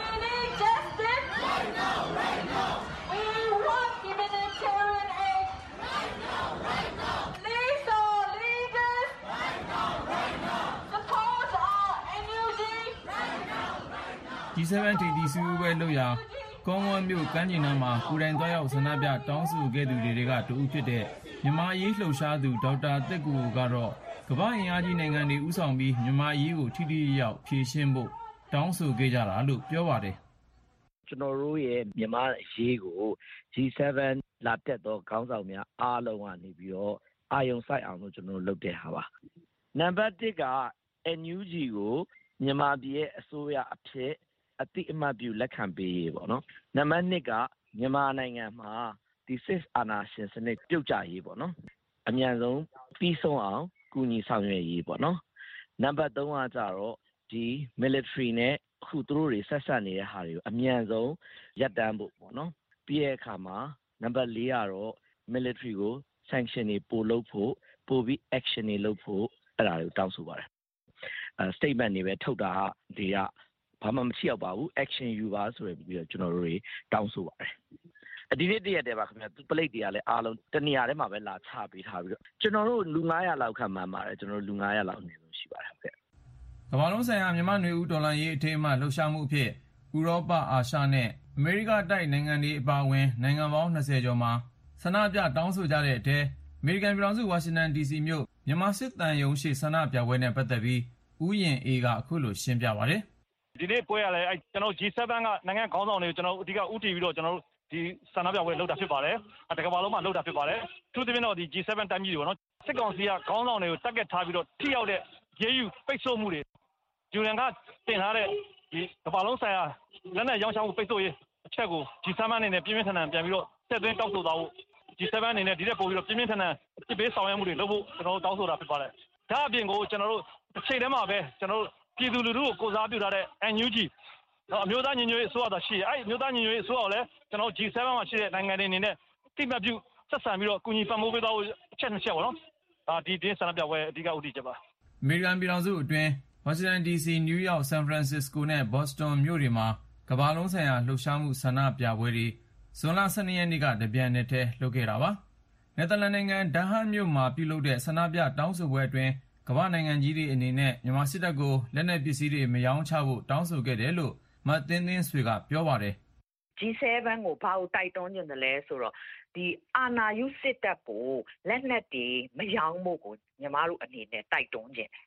ဂျီ ဆက်ဗန် ထိပ်သီးစည်းဝေးပွဲလုပ်ရာကောမွန်မြို့ကမ်းခြေနားမှာကိုယ်တိုင်သွားရောက်ဆန္ဒပြတောင်းဆိုခဲ့သူတွေကတဦးဖြစ်တဲ့မြန်မာအရေးလှုပ်ရှားသူဒေါက်တာသက်ကိုကိုကတော့ကမ္ဘာ့အင်အားကြီးနိုင်ငံတွေဦးဆောင်ပြီးမြန်မာအရေးကိုထိထိရောက်ဖြေရှင်းဖို့တောင်းဆိုခဲ့ကြတာလို့ပြောပါတယ်။ကျွန်တော်တို့ရဲ့မြန်မာအရေးကို ဂျီ ဆက်ဗန် လာတက်သောခေါင်းဆောင်များအားလုံးကနေပြီးတော့အာယုံစိုက်အောင်လို့ကျွန်တော်တို့လုပ်တဲ့ဟာပါ။နံပါတ်တစ်က အန် ယူ ဂျီ ကိုမြန်မာပြည်ရဲ့အစိုးရအဖြစ်အတိအမှတ်ပြုလက်ခံပေးရေးပေါ့နော်။နံပါတ်နှစ်ကမြန်မာနိုင်ငံမှာဒီစစ်အာဏာရှင်စနစ်ပြုတ်ကျရေးပေါ့နော်။အမြန်ဆုံးပြီးဆုံးအောင်ကူညီဆောင်ရွက်ရေးပေါ့နော်။နံပါတ်သုံးကကြတော့ဒီ military နဲ့အခုသူတို့တွေဆက်ဆက်နေတဲ့ဟာတွေကိုအမြန်ဆုံးရပ်တန့်ဖို့ပေါ့နော်။ပြီးတဲ့အခါမှာနံပါတ်လေးကတော့ military ကို sanction တွေပို့လုပ်ဖို့ပို့ပြီး action တွေလုပ်ဖို့အဲ့ဒါတွေကိုတောင်းဆိုပါတယ်။အဲ statement တွေပဲထုတ်တာတွေကဘာမှမချိရောက်ပါဘူး action ယူပါဆိုပြီးတော့ကျွန်တော်တို့တွေတောင်းဆိုပါတယ်။ဒီနေ့တရက်တည်းပါခင်ဗျာပလိတ်တွေကလည်းအားလုံးတနေရာထဲမှာပဲလာချပေးထားပြီးတော့ကျွန်တော်တို့လူ၅ရာလောက်ခန့်မှန်းပါတယ်ကျွန်တော်တို့လူ၅ရာလောက်အနည်းဆုံးရှိပါတယ်ဟုတ်ကဲ့ကမ္ဘာလုံးဆိုင်ရာမြန်မာ့နွေဦးတော်လှန်ရေးအထိမ်းအမှတ်လှုပ်ရှားမှုအဖြစ်ဥရောပအာရှနဲ့အမေရိကတိုက်နိုင်ငံတွေအပါအဝင်နိုင်ငံပေါင်း၂၀ကျော်မှာဆန္ဒပြတောင်းဆိုကြတဲ့အထဲအမေရိကန်ပြည်ထောင်စုဝါရှင်တန် ဒီ စီ မြို့မြန်မာစစ်သံရုံးရှိဆန္ဒပြပွဲနဲ့ပတ်သက်ပြီးဥယျာဉ်အေးကအခုလိုရှင်းပြပါတယ်ဒီနေ့ပွဲရလဲအဲကျွန်တော် ဂျီ ဆက်ဗန် ကနိုင်ငံခေါင်းဆောင်တွေကိုကျွန်တော်အဓိကဦးတည်ပြီးတော့ကျွန်တော်ဒီဆန္ဒပြပွဲလုပ်တာဖြစ်ပါတယ်။တကမ္ဘာလုံးမှာလုပ်တာဖြစ်ပါတယ်။သူသဖြင့်တော့ဒီ ဂျီ ဆက်ဗန် တိုင်းပြည်တွေပေါ့နော်။စစ်ကောင်စီကခေါင်းဆောင်တွေကိုတက်ကက်ထားပြီးတော့ထိရောက်တဲ့ရေးယူပိတ်ဆို့မှုတွေယူရန်ကတင်ထားတဲ့ဒီကမ္ဘာလုံးဆိုင်ရာလက်နက်ရောင်းချမှုပိတ်ဆို့ရေးအချက်ကို ဂျီ ဆက်ဗန် အနေနဲ့ပြင်းပြင်းထန်ထန်ပြန်ပြီးတော့ဆက်သွင်းတောင်းဆိုသွားဖို့ ဂျီ ဆက်ဗန် အနေနဲ့ဒီတဲ့ပို့ပြီးတော့ပြင်းပြင်းထန်ထန်အစ်ပေးဆောင်ရွက်မှုတွေလုပ်ဖို့ကျွန်တော်တို့တောင်းဆိုတာဖြစ်ပါတယ်။ဒါအပြင်ကိုကျွန်တော်တို့တစ်ချိန်တည်းမှာပဲကျွန်တော်တို့ပြည်သူလူထုကိုကိုစားပြုထားတဲ့ အန် ယူ ဂျီ နော်အမျိုးသားညီညွတ်ရေးအစိုးရသာရှိတယ်အဲ့အမျိုးသားညီညွတ်ရေးအစိုးရကိုလည်းကျွန်တော် ဂျီ ဆက်ဗန် မှာရှိတဲ့နိုင်ငံတွေအနေနဲ့တိမှတ်ပြုဆက်ဆံပြီးတော့ကူညီပံ့ပိုးပေးသွားဖို့အချက်နှစ်ချက်ပေါ့နော်ဒါဒီဒီဆန္ဒပြပွဲအဓိကဦးတည်ချက်ပါအမေရိကန်ပြည်ထောင်စုအတွင်းဝါရှင်တန် ဒီ စီ နယူးယောက်ဆန်ဖရန်စစ္စကိုနဲ့ဘော့စတွန်မြို့တွေမှာကမ္ဘာလုံးဆိုင်ရာလှုပ်ရှားမှုဆန္ဒပြပွဲတွေဇွန်လ၁၂ရက်နေ့ကတပြိုင်နက်တည်းလုပ်ခဲ့တာပါနယ်သာလန်နိုင်ငံဒန်ဟတ်မြို့မှာပြုလုပ်တဲ့ဆန္ဒပြတောင်းဆိုပွဲအတွင်းကမ္ဘာနိုင်ငံကြီးတွေအနေနဲ့မြန်မာစစ်တပ်ကိုလက်နက်ပစ္စည်းတွေမရောင်းချဖို့တောင်းဆိုခဲ့တယ်လို့မတ်တင်းတင်းဆွေကပြောပါတယ်ဂျီ ဆက်ဗန် ကိုဘာလို့တိုက်တွန်းကြတယ်လဲဆိုတော့ဒီအာဏာယူစစ်တပ်ကိုလက်နက်တွေမရောင်းဖို့ကိုညီမတို့အနေနဲ့တိုက်တွန်းကြတယ်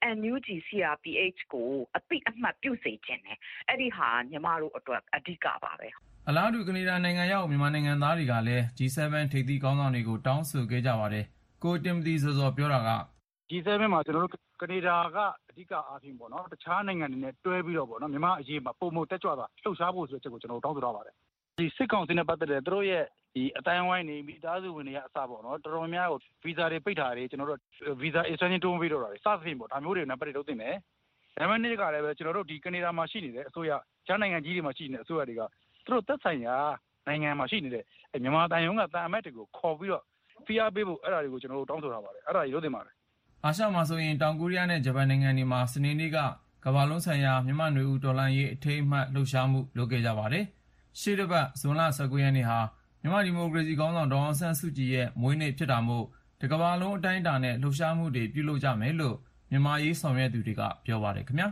အန် ယူ ဂျီ စီ အာร์ ပီ အိတ်ချ် ကိုအသိအမှတ်ပြုစေခြင်းနဲ့အဲ့ဒီဟာညီမတို့အတွက်အဓိကပါပဲအလားတူကနေဒါနိုင်ငံရောက်မြန်မာနိုင်ငံသားတွေကလည်း ဂျီ seven ထိပ်သီးခေါင်းဆောင်တွေကိုတောင်းဆိုခဲ့ကြပါတယ်ကိုတင်မတီစောစောပြောတာကဂျီ seven မှာကျွန်တော်တို့ကနေဒါကအဓိကအားဖြင့်ပေါ့နော်တခြားနိုင်ငံတွေနဲ့တွဲပြီးတော့ပေါ့နော်မြန်မာအရေးမှာပုံမှန်တက်ကြွတာလှုပ်ရှားဖို့ဆိုတဲ့ချက်ကိုကျွန်တော်တို့တောင်းဆိုထားပါတယ်ဒီစစ်ကောင်စီနဲ့ပတ်သက်တဲ့သူတို့ရဲ့ဒီအတိုင်းဝိုင်းနေမိသားစုဝင်တွေကအစပေါ့နော်တော်တော်များများကိုဗီဇာတွေပိတ်ထားတယ်ကျွန်တော်တို့ဗီဇာ extension တိုးပြီးတော့တာစသဖြင့်ပေါ့ဒါမျိုးတွေနံပါတ်တွေလုပ်တင်တယ်ဒါမှမဟုတ်ကလည်းပဲကျွန်တော်တို့ဒီကနေဒါမှာရှိနေတဲ့အစိုးရကျန်းနိုင်ငံကြီးတွေမှာရှိနေတဲ့အစိုးရတွေကသူတို့သက်ဆိုင်ရာနိုင်ငံမှာရှိနေတဲ့မြန်မာတိုင်းရုံးကတာအမတ်တွေကိုခေါ်ပြီးတော့ဖိအားပေးဖို့အဲ့ဒါတွေကိုကျွန်တော်တို့တောင်းဆိုထားပါတယ်အဲ့ဒါကြီးလုပ်တင်ပါတယ်အာရှမှာဆိုရင်တောင်ကိုရီးယားနဲ့ဂျပန်နိုင်ငံတွေမှာစနေနေ့ကကမ္ဘာလုံးဆိုင်ရာမြန်မာ့နွေဦးတော်လှန်ရေးအထိမ်းအမှတ်လှုပ်ရှားမှုလုပ်ခဲ့ကြပါတယ်ရှေ့တစ်ပတ်ဇွန်လ၁၉ရက်နေ့ဟာမြန်မာဒီမိုကရေစီခေါင်းဆောင်ဒေါ်အောင်ဆန်းစုကြည်ရဲ့မွေးနေ့ဖြစ်တာမို့တကမ္ဘာလုံးအတိုင်းအတာနဲ့လှုပ်ရှားမှုတွေပြုလုပ်ကြမယ်လို့မြန်မာရေးဆောင်ရွက်သူတွေကပြောပါတယ်ခင်ဗျာ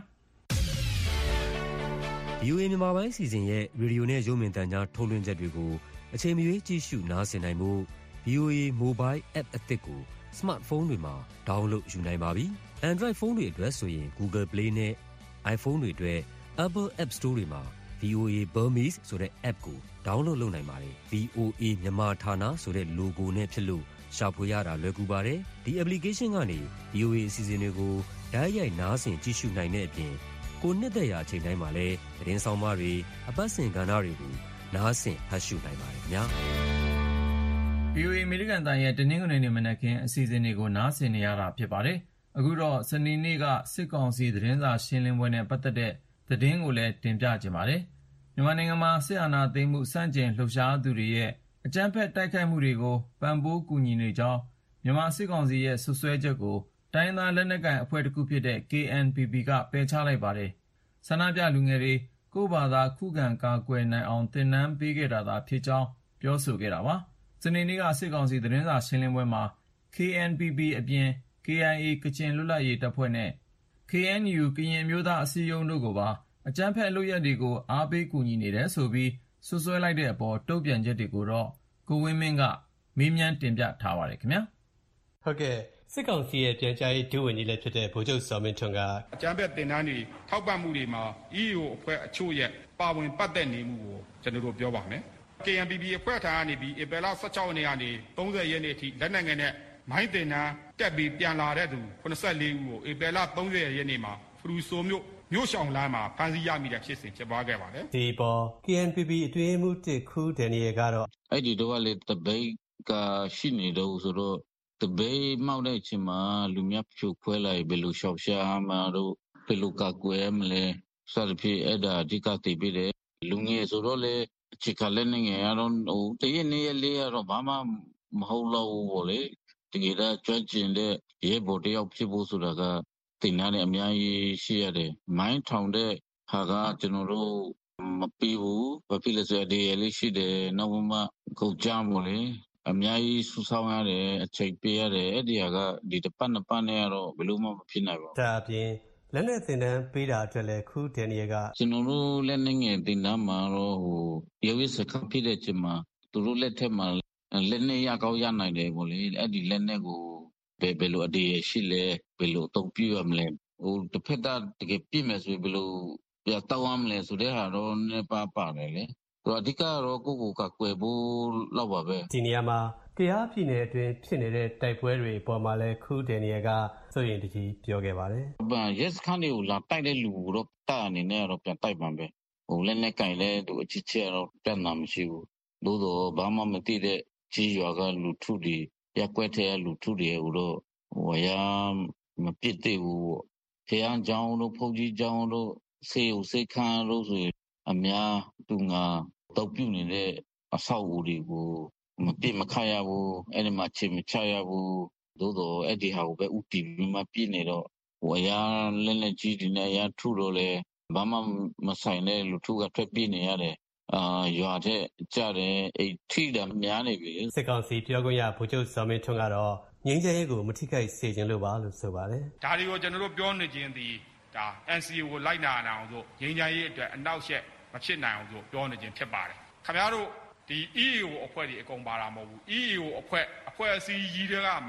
ဗီအိုအေ မြန်မာပိုင်းစီစဉ်ရဲ့ရေဒီယိုနဲ့ရုပ်မြင်သံကြားထုတ်လွှင့်ချက်တွေကိုအချိန်မရွေးကြည့်ရှုနားဆင်နိုင်ဖို့ ဗီအိုအေ Mobile App အသစ်ကို Smartphone တွေမှာ download ယူနိုင်ပါပြီ။ Android ဖုန်းတွေအတွက်ဆိုရင် Google Play နဲ့ iPhone တွေအတွက် Apple App Store တွေမှာ ဗီအိုအေ Burmese ဆိုတဲ့ app ကို download လုပ်နိုင်ပါတယ်။ ဗီအိုအေ မြန်မာဌာနဆိုတဲ့ logo နဲ့ဖြစ်လို့ရှာဖွေရတာလွယ်ကူပါတယ်။ဒီ application ကနေ ဗီအိုအေ အစီအစဉ်တွေကိုတိုက်ရိုက်နားဆင်ကြည့်ရှုနိုင်တဲ့အပြင်ကိုနှစ်သက်ရာအချိန်တိုင်းမှာလည်းသတင်းဆောင်မတွေအပတ်စဉ်ကဏ္ဍတွေကိုနားဆင်ဖတ်ရှုနိုင်ပါတယ်ခင်ဗျာ။ ဗီအိုအေ အမေရိကန်တန်ရဲ့တနင်္ဂနွေနေ့မနက်ခင်းအစီအစဉ်တွေကိုနားဆင်နေရတာဖြစ်ပါတယ်။အခုတော့စနေနေ့ကစစ်ကောင်စီသတင်းစာရှင်းလင်းပွဲနဲ့ပတ်သက်တဲ့သတင်းကိုလည်းတင်ပြကြပါမယ်။မြန်မာနိုင်ငံမှာစစ်အာဏာသိမ်းမှုစန့်ကျင်လှုပ်ရှားသူတွေရဲ့အကြမ်းဖက်တိုက်ခိုက်မှုတွေကိုပံ့ပိုးကူညီနေကြောင်းမြန်မာစစ်ကောင်စီရဲ့ဆွဆွဲချက်ကိုတိုင်းသားလက်နက်ကိုင်အဖွဲ့တစ်ခုဖြစ်တဲ့ ကေအန်ပီပီ ကပယ်ချလိုက်ပါတယ်။ဆန္ဒပြလူငယ်တွေကိုယ့်ဘာသာခုခံကာကွယ်နိုင်အောင်သင်တန်းပေးခဲ့တာသာဖြစ်ကြောင်းပြောဆိုခဲ့တာပါ။စနေနေ့ကစစ်ကောင်စီသတင်းစာရှင်းလင်းပွဲမှာ ကေအန်ပီပီ အပြင် ကေအိုင်အေ ကချင်လွတ်လပ်ရေးတပ်ဖွဲ့နဲ့ ကေအန်ယူ ကရင်အမျိုးသားအစည်းအရုံးတို့ကိုပါအကြမ်းဖက်လုပ်ရပ်တွေကိုအားပေးကူညီနေတယ်ဆိုပြီးဆွဆွဲလိုက်တဲ့အပေါ်တုံ့ပြန်ချက်တွေကိုတော့ကိုဝင်းမင်းကမေးမြန်းတင်ပြထားပါတယ်ခင်ဗျာ။ဟုတ်ကဲ့စစ်ကောင်စီရဲ့ပြန်ကြားရေးဒုဝန်ကြီးလည်းဖြစ်တဲ့ဗိုလ်ချုပ်စောမင်းထွန်းကအကြမ်းဖက်တင်တန်းတွေထောက်ပံ့မှုတွေမှာ အီးယူ အဖွဲ့အချို့ရဲ့ပါဝင်ပတ်သက်နေမှုကိုကျွန်တော်တို့ပြောပါမယ်။ ကေအန်ပီပီ အဖွဲ့ထံကနေပြီးဧပြီလ၁၆ရက်နေ့ကနေ၃၀ရက်နေ့အထိလက်နက်ငယ်နဲ့မိုင်းတင်တန်းတက်ပြီးပြန်လာတဲ့သူ၇၄ဦးကိုဧပြီလ၃၀ရက်နေ့မှာဖရူဆိုမြို့မြို့ရှောင်းလမ်းမှာဖမ်းဆီးရမိတဲ့ဖြစ်စဉ်ဖြစ်ပွားခဲ့ပါတယ်။ဒီပေါ် ကေအန်ပီပီ အတွင်းမှုတစ်ခူးဒန်နီယယ်ကတော့အဲ့ဒီတော့လေတပိတ်ကရှိနေတော့ဆိုတော့တပိတ်မောက်တဲ့အချိန်မှာလူများဖြိုခွဲလိုက်ဘယ်လိုရှောက်ရှားမှာတော့ဘယ်လိုကကွယ်မလဲစသဖြင့်အဲ့ဒါအဓိကသိပြီးတယ်လူငယ်ဆိုတော့လေအချက်ကလည်းငယ်ရတော့ဟိုတရက်နေ့လေးရတော့ဘာမှမဟုတ်တော့ဘူးပေါ့လေတကယ်တော့ကြွကျင်တဲ့ရဲဘော်တယောက်ဖြစ်ဖို့ဆိုတာကတင်နာနဲ့အများကြီးရှိရတယ်မိုင်းထောင်တဲ့ဟာကကျွန်တော်တို့မပြီးဘူးဘာဖြစ်လဲဆိုတော့ဒီလေးရှိတယ်နောက်မှကုန်ကြမို့လေအများကြီးဆူဆောင်းရတယ်အချိန်ပေးရတယ်အဲ့ဒီဟာကဒီတစ်ပတ်နှစ်ပတ်နဲ့ကတော့ဘယ်လို့မှမဖြစ်နိုင်ပါဘူးဒါအပြင်လက်လက်သင်တန်းပေးတာအတွက်လည်းခူးဒန်နီယယ်ကကျွန်တော်တို့လက်နေငယ်တင်တန်းမှာတော့ဟိုရုပ်ရည်စကားဖြစ်တဲ့ချိန်မှာသူတို့လက်ထက်မှာလက်နေရကောက်ရနိုင်တယ်ပေါ့လေအဲ့ဒီလက်နေကိုဘယ်ဘယ်လိုအတည်ရှိလဲဘယ်လိုအသုံးပြုရမလဲဟိုတစ်ဖက်သားတကယ်ပြည့်မယ်ဆိုဘယ်လိုပြတောင်းရမလဲဆိုတဲ့ဟာတော့နည်းပါပါတယ်လေသူအဓိကတော့ကိုကိုကကွယ်ဖို့လောက်ပါပဲဒီနေရာမှာတရားပြည်နယ်အတွင်းဖြစ်နေတဲ့တိုက်ပွဲတွေအပေါ်မှာလဲခူးဒန်နီယယ်ကဆိုရင်တကြီးပြောခဲ့ပါတယ်။ဘာရက်စခန်းတွေကိုလာတိုက်တဲ့လူတော့တာအနေနဲ့တော့ပြန်တိုက်ပါပဲ။ဟိုလည်းနဲ့ကင်လဲသူအချစ်ချတော့ပြန်နာမရှိဘူး။သို့တော့ဘာမှမသိတဲ့ကြီးရွာကလူထုတွေရက်ွက်တဲ့လူထုတွေဟိုတော့ဟိုရမပြစ်သေးဘူးပေါ့။ဖျားကြောင်းတို့ဖုန်ကြီးကြောင်းတို့စေဦးစိတ်ခန်းတို့ဆိုအများသူငါတောက်ပြုတ်နေတဲ့အဆောက်အဦတွေကိုမပြစ်မခရဘူးအဲ့ဒီမှာချိန်မချရဘူးသို့တော့အဲ့ဒီဟာကိုပဲဥတီပြီးမှပြည့်နေတော့ဟိုအရာလက်လက်ကြီးဒီနဲ့အရာထုတော့လေဘာမှမဆိုင်တဲ့လူထုကထွက်ပြေးနေရတယ်အာရွာတဲ့ကြားတယ်အိတ်ထိတာများနေပြီစစ်ကောင်စီပြောခွင့်ရဗိုလ်ချုပ်စောမင်းထွန်းကတော့ငြိမ်းချမ်းရေးကိုမထိခိုက်စေချင်လို့ပါလို့ဆိုပါတယ်ဒါတွေကိုကျွန်တော်တို့ပြောနေခြင်းဒီဒါ အန် စီ အို ကိုလိုက်နာအောင်ဆိုငြိမ်းချမ်းရေးအတွက်အနောက်ရှက်မဖြစ်နိုင်အောင်ဆိုပြောနေခြင်းဖြစ်ပါတယ်ခင်ဗျားတို့ဒီ အီးယူ အဖွဲ့ဒီအကုန်ပါတာမဟုတ်ဘူး အီးယူ အဖွဲ့အဖွဲ့အစည်းကြီးတွေကမှ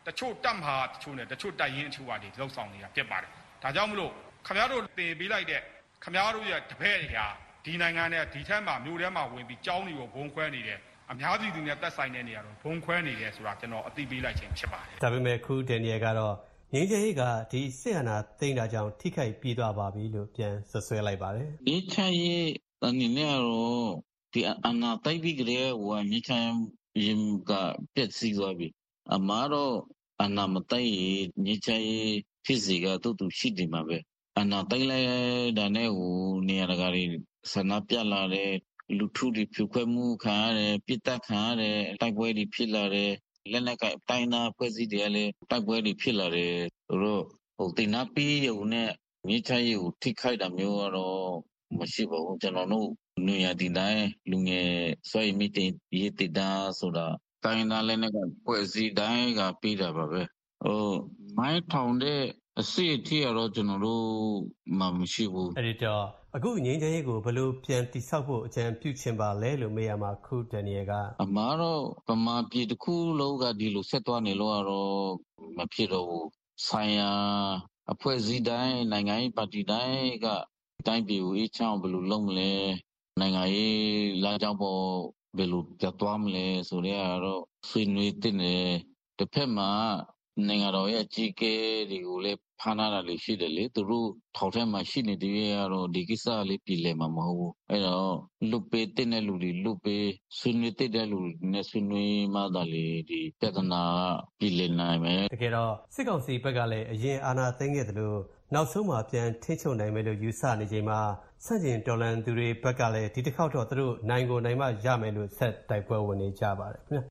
တချို့တပ်မဟာတချို့နဲ့တချို့တိုက်ရင်အချို့ကနေလောက်ဆောင်နေတာဖြစ်ပါတယ်ဒါကြောင့်မလို့ခင်ဗျားတို့တင်ပေးလိုက်တဲ့ခင်ဗျားတို့ရဲ့တပည့်တွေဟာဒီနိုင်ငံနဲ့ဒီထက်မှမြို့ထဲမှာဝင်ပြီးကြောင်းတွေကိုဘုံခွဲနေတယ်အများပြည်သူနဲ့တက်ဆိုင်တဲ့နေရာတော့ဘုံခွဲနေတယ်ဆိုတာကျွန်တော်အသိပေးလိုက်ခြင်းဖြစ်ပါတယ်ဒါပေမဲ့ခုဒန်နီယယ်ကတော့ငင်းချရေးကဒီစစ်အာဏာသိမ်းတာကြောင့်ထိခိုက်ပြီးသွားပါပြီလို့ပြန်ဆွဆွဲလိုက်ပါတယ်ဒီချရေးအနေနဲ့တော့ဒီအာဏာသိမ်းပြီးကြတဲ့ဟိုငင်းချရင်ကပြည့်စည်သွားပြီအမှားတော့အာဏာမသိမ်းရင်ငင်းချရေးဖြစ်စီကတူတူရှိနေမှာပဲအာဏာသိမ်းလိုက်တာနဲ့ဟိုနေရာတကာတွေဆန္ဒပြလာတဲ့လူထုတွေဖြိုခွဲမှုခံရတယ်ပြစ်ဒဏ်ခံရတယ်တိုက်ပွဲတွေဖြစ်လာတယ်လက်နက်ကတိုင်းနာဖွဲ့စည်းတယ်လည်းတိုက်ပွဲတွေဖြစ်လာတယ်ဆိုတော့ဟိုတင်နာပြီးရုံနဲ့မြေချရေးကိုထိခိုက်တာမျိုးကတော့မရှိပါဘူးကျွန်တော်တို့လူရဒီတိုင်းလူငယ်ဆွေးမီတင်ရေးတည်တာဆိုတာတိုင်းနာလက်နက်ကဖွဲ့စည်းတိုင်းကပြီးတာပါပဲဟိုမိုင်းထောင်တဲ့အစီအထိကတော့ကျွန်တော်တို့မှမရှိဘူးအဲ့ဒီတော့အခုငင်းချရေးကိုဘယ်လိုပြန်တိဆောက်ဖို့အကြံပြုချင်ပါလဲလို့မေးရမှာခုဒန်နီယယ်ကအမှားတော့ပမာပြည်တစ်ခုလုံးကဒီလိုဆက်သွားနေလို့ကတော့မဖြစ်တော့ဘူးဆိုင်ရာအဖွဲ့အစည်းတိုင်းနိုင်ငံရေးပါတီတိုင်းကတိုင်းပြည်ကိုအချောင်းဘယ်လိုလုပ်မလဲနိုင်ငံရေးလာကြောင်းပေါ်ဘယ်လိုပြတ်သွားမလဲဆိုတော့ဆွေးနွေးတဲ့တစ်ဖက်မှာနိုင်ငံတော်ရဲ့ကြီးကဲတွေကိုလည်းဖမ်းထားတာလေးရှိတယ်လေသူတို့ထောက်ထဲမှာရှိနေသေးရတော့ဒီကိစ္စလေးပြည်လည်မှာမဟုတ်ဘူးအဲ့တော့လူပေးတဲ့လူတွေလူပေးဆွေးနွေးတဲ့လူနဲ့ဆွေးနွေးမှသာလေဒီပြဿနာပြည်လည်နိုင်မယ်တကယ်တော့စစ်ကောင်စီဘက်ကလည်းအရင်အာဏာသိမ်းခဲ့တယ်လို့နောက်ဆုံးမှပြန်ထိချုပ်နိုင်မယ်လို့ယူဆနေချိန်မှာစန့်ကျင်တော်လှန်သူတွေဘက်ကလည်းဒီတစ်ခေါက်တော့သူတို့နိုင်ကိုနိုင်မှရမယ်လို့ဆက်တိုက်ပွဲဝင်နေကြပါတယ်ခင်ဗျာ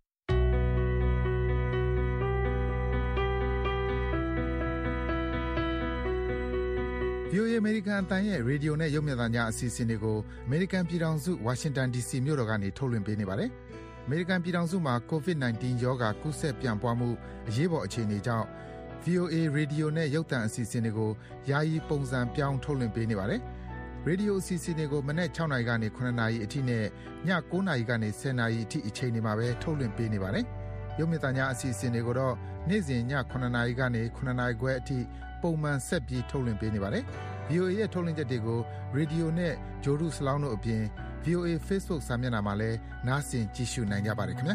ဗီအိုအေ American အသံရဲ့ရေဒီယိုနဲ့ရုပ်မြင်သံကြားအစီအစဉ်တွေကို American ပြည်ထောင်စု Washington ဒီ စီ မြို့တော်ကနေထုတ်လွှင့်ပေးနေပါတယ်။ American ပြည်ထောင်စုမှာ ကိုဗစ် ၁၉ ရောဂါကူးစက်ပြန့်ပွားမှုအရေးပေါ်အခြေအနေကြောင့် ဗီအိုအေ ရေဒီယိုနဲ့ရုပ်သံအစီအစဉ်တွေကိုယာယီပုံစံပြောင်းထုတ်လွှင့်ပေးနေပါတယ်။ ရေဒီယိုအစီအစဉ်တွေကိုမနက်၆နာရီကနေ၇နာရီအထိနဲ့ည၉နာရီကနေ၁၀နာရီအထိအချိန်တွေမှာပဲထုတ်လွှင့်ပေးနေပါတယ်။ရုပ်မြင်သံကြားအစီအစဉ်တွေကိုတော့နေ့စဉ်ည၇နာရီကနေ၇နာရီခွဲအထိပုံမှန်ဆက်ပြီးထုတ်လွှင့်ပေးနေပါတယ်။ ဗီအိုအေရဲ့ထုတ်လွှင့်ချက်တွေကိုရေဒီယိုနဲ့ဂျိုဒူးစလောင်းတို့အပြင် ဗီအိုအေ Facebook စာမျက်နှာမှာလည်းနားဆင်ကြည့်ရှုနိုင်ကြပါတယ်ခင်ဗျာ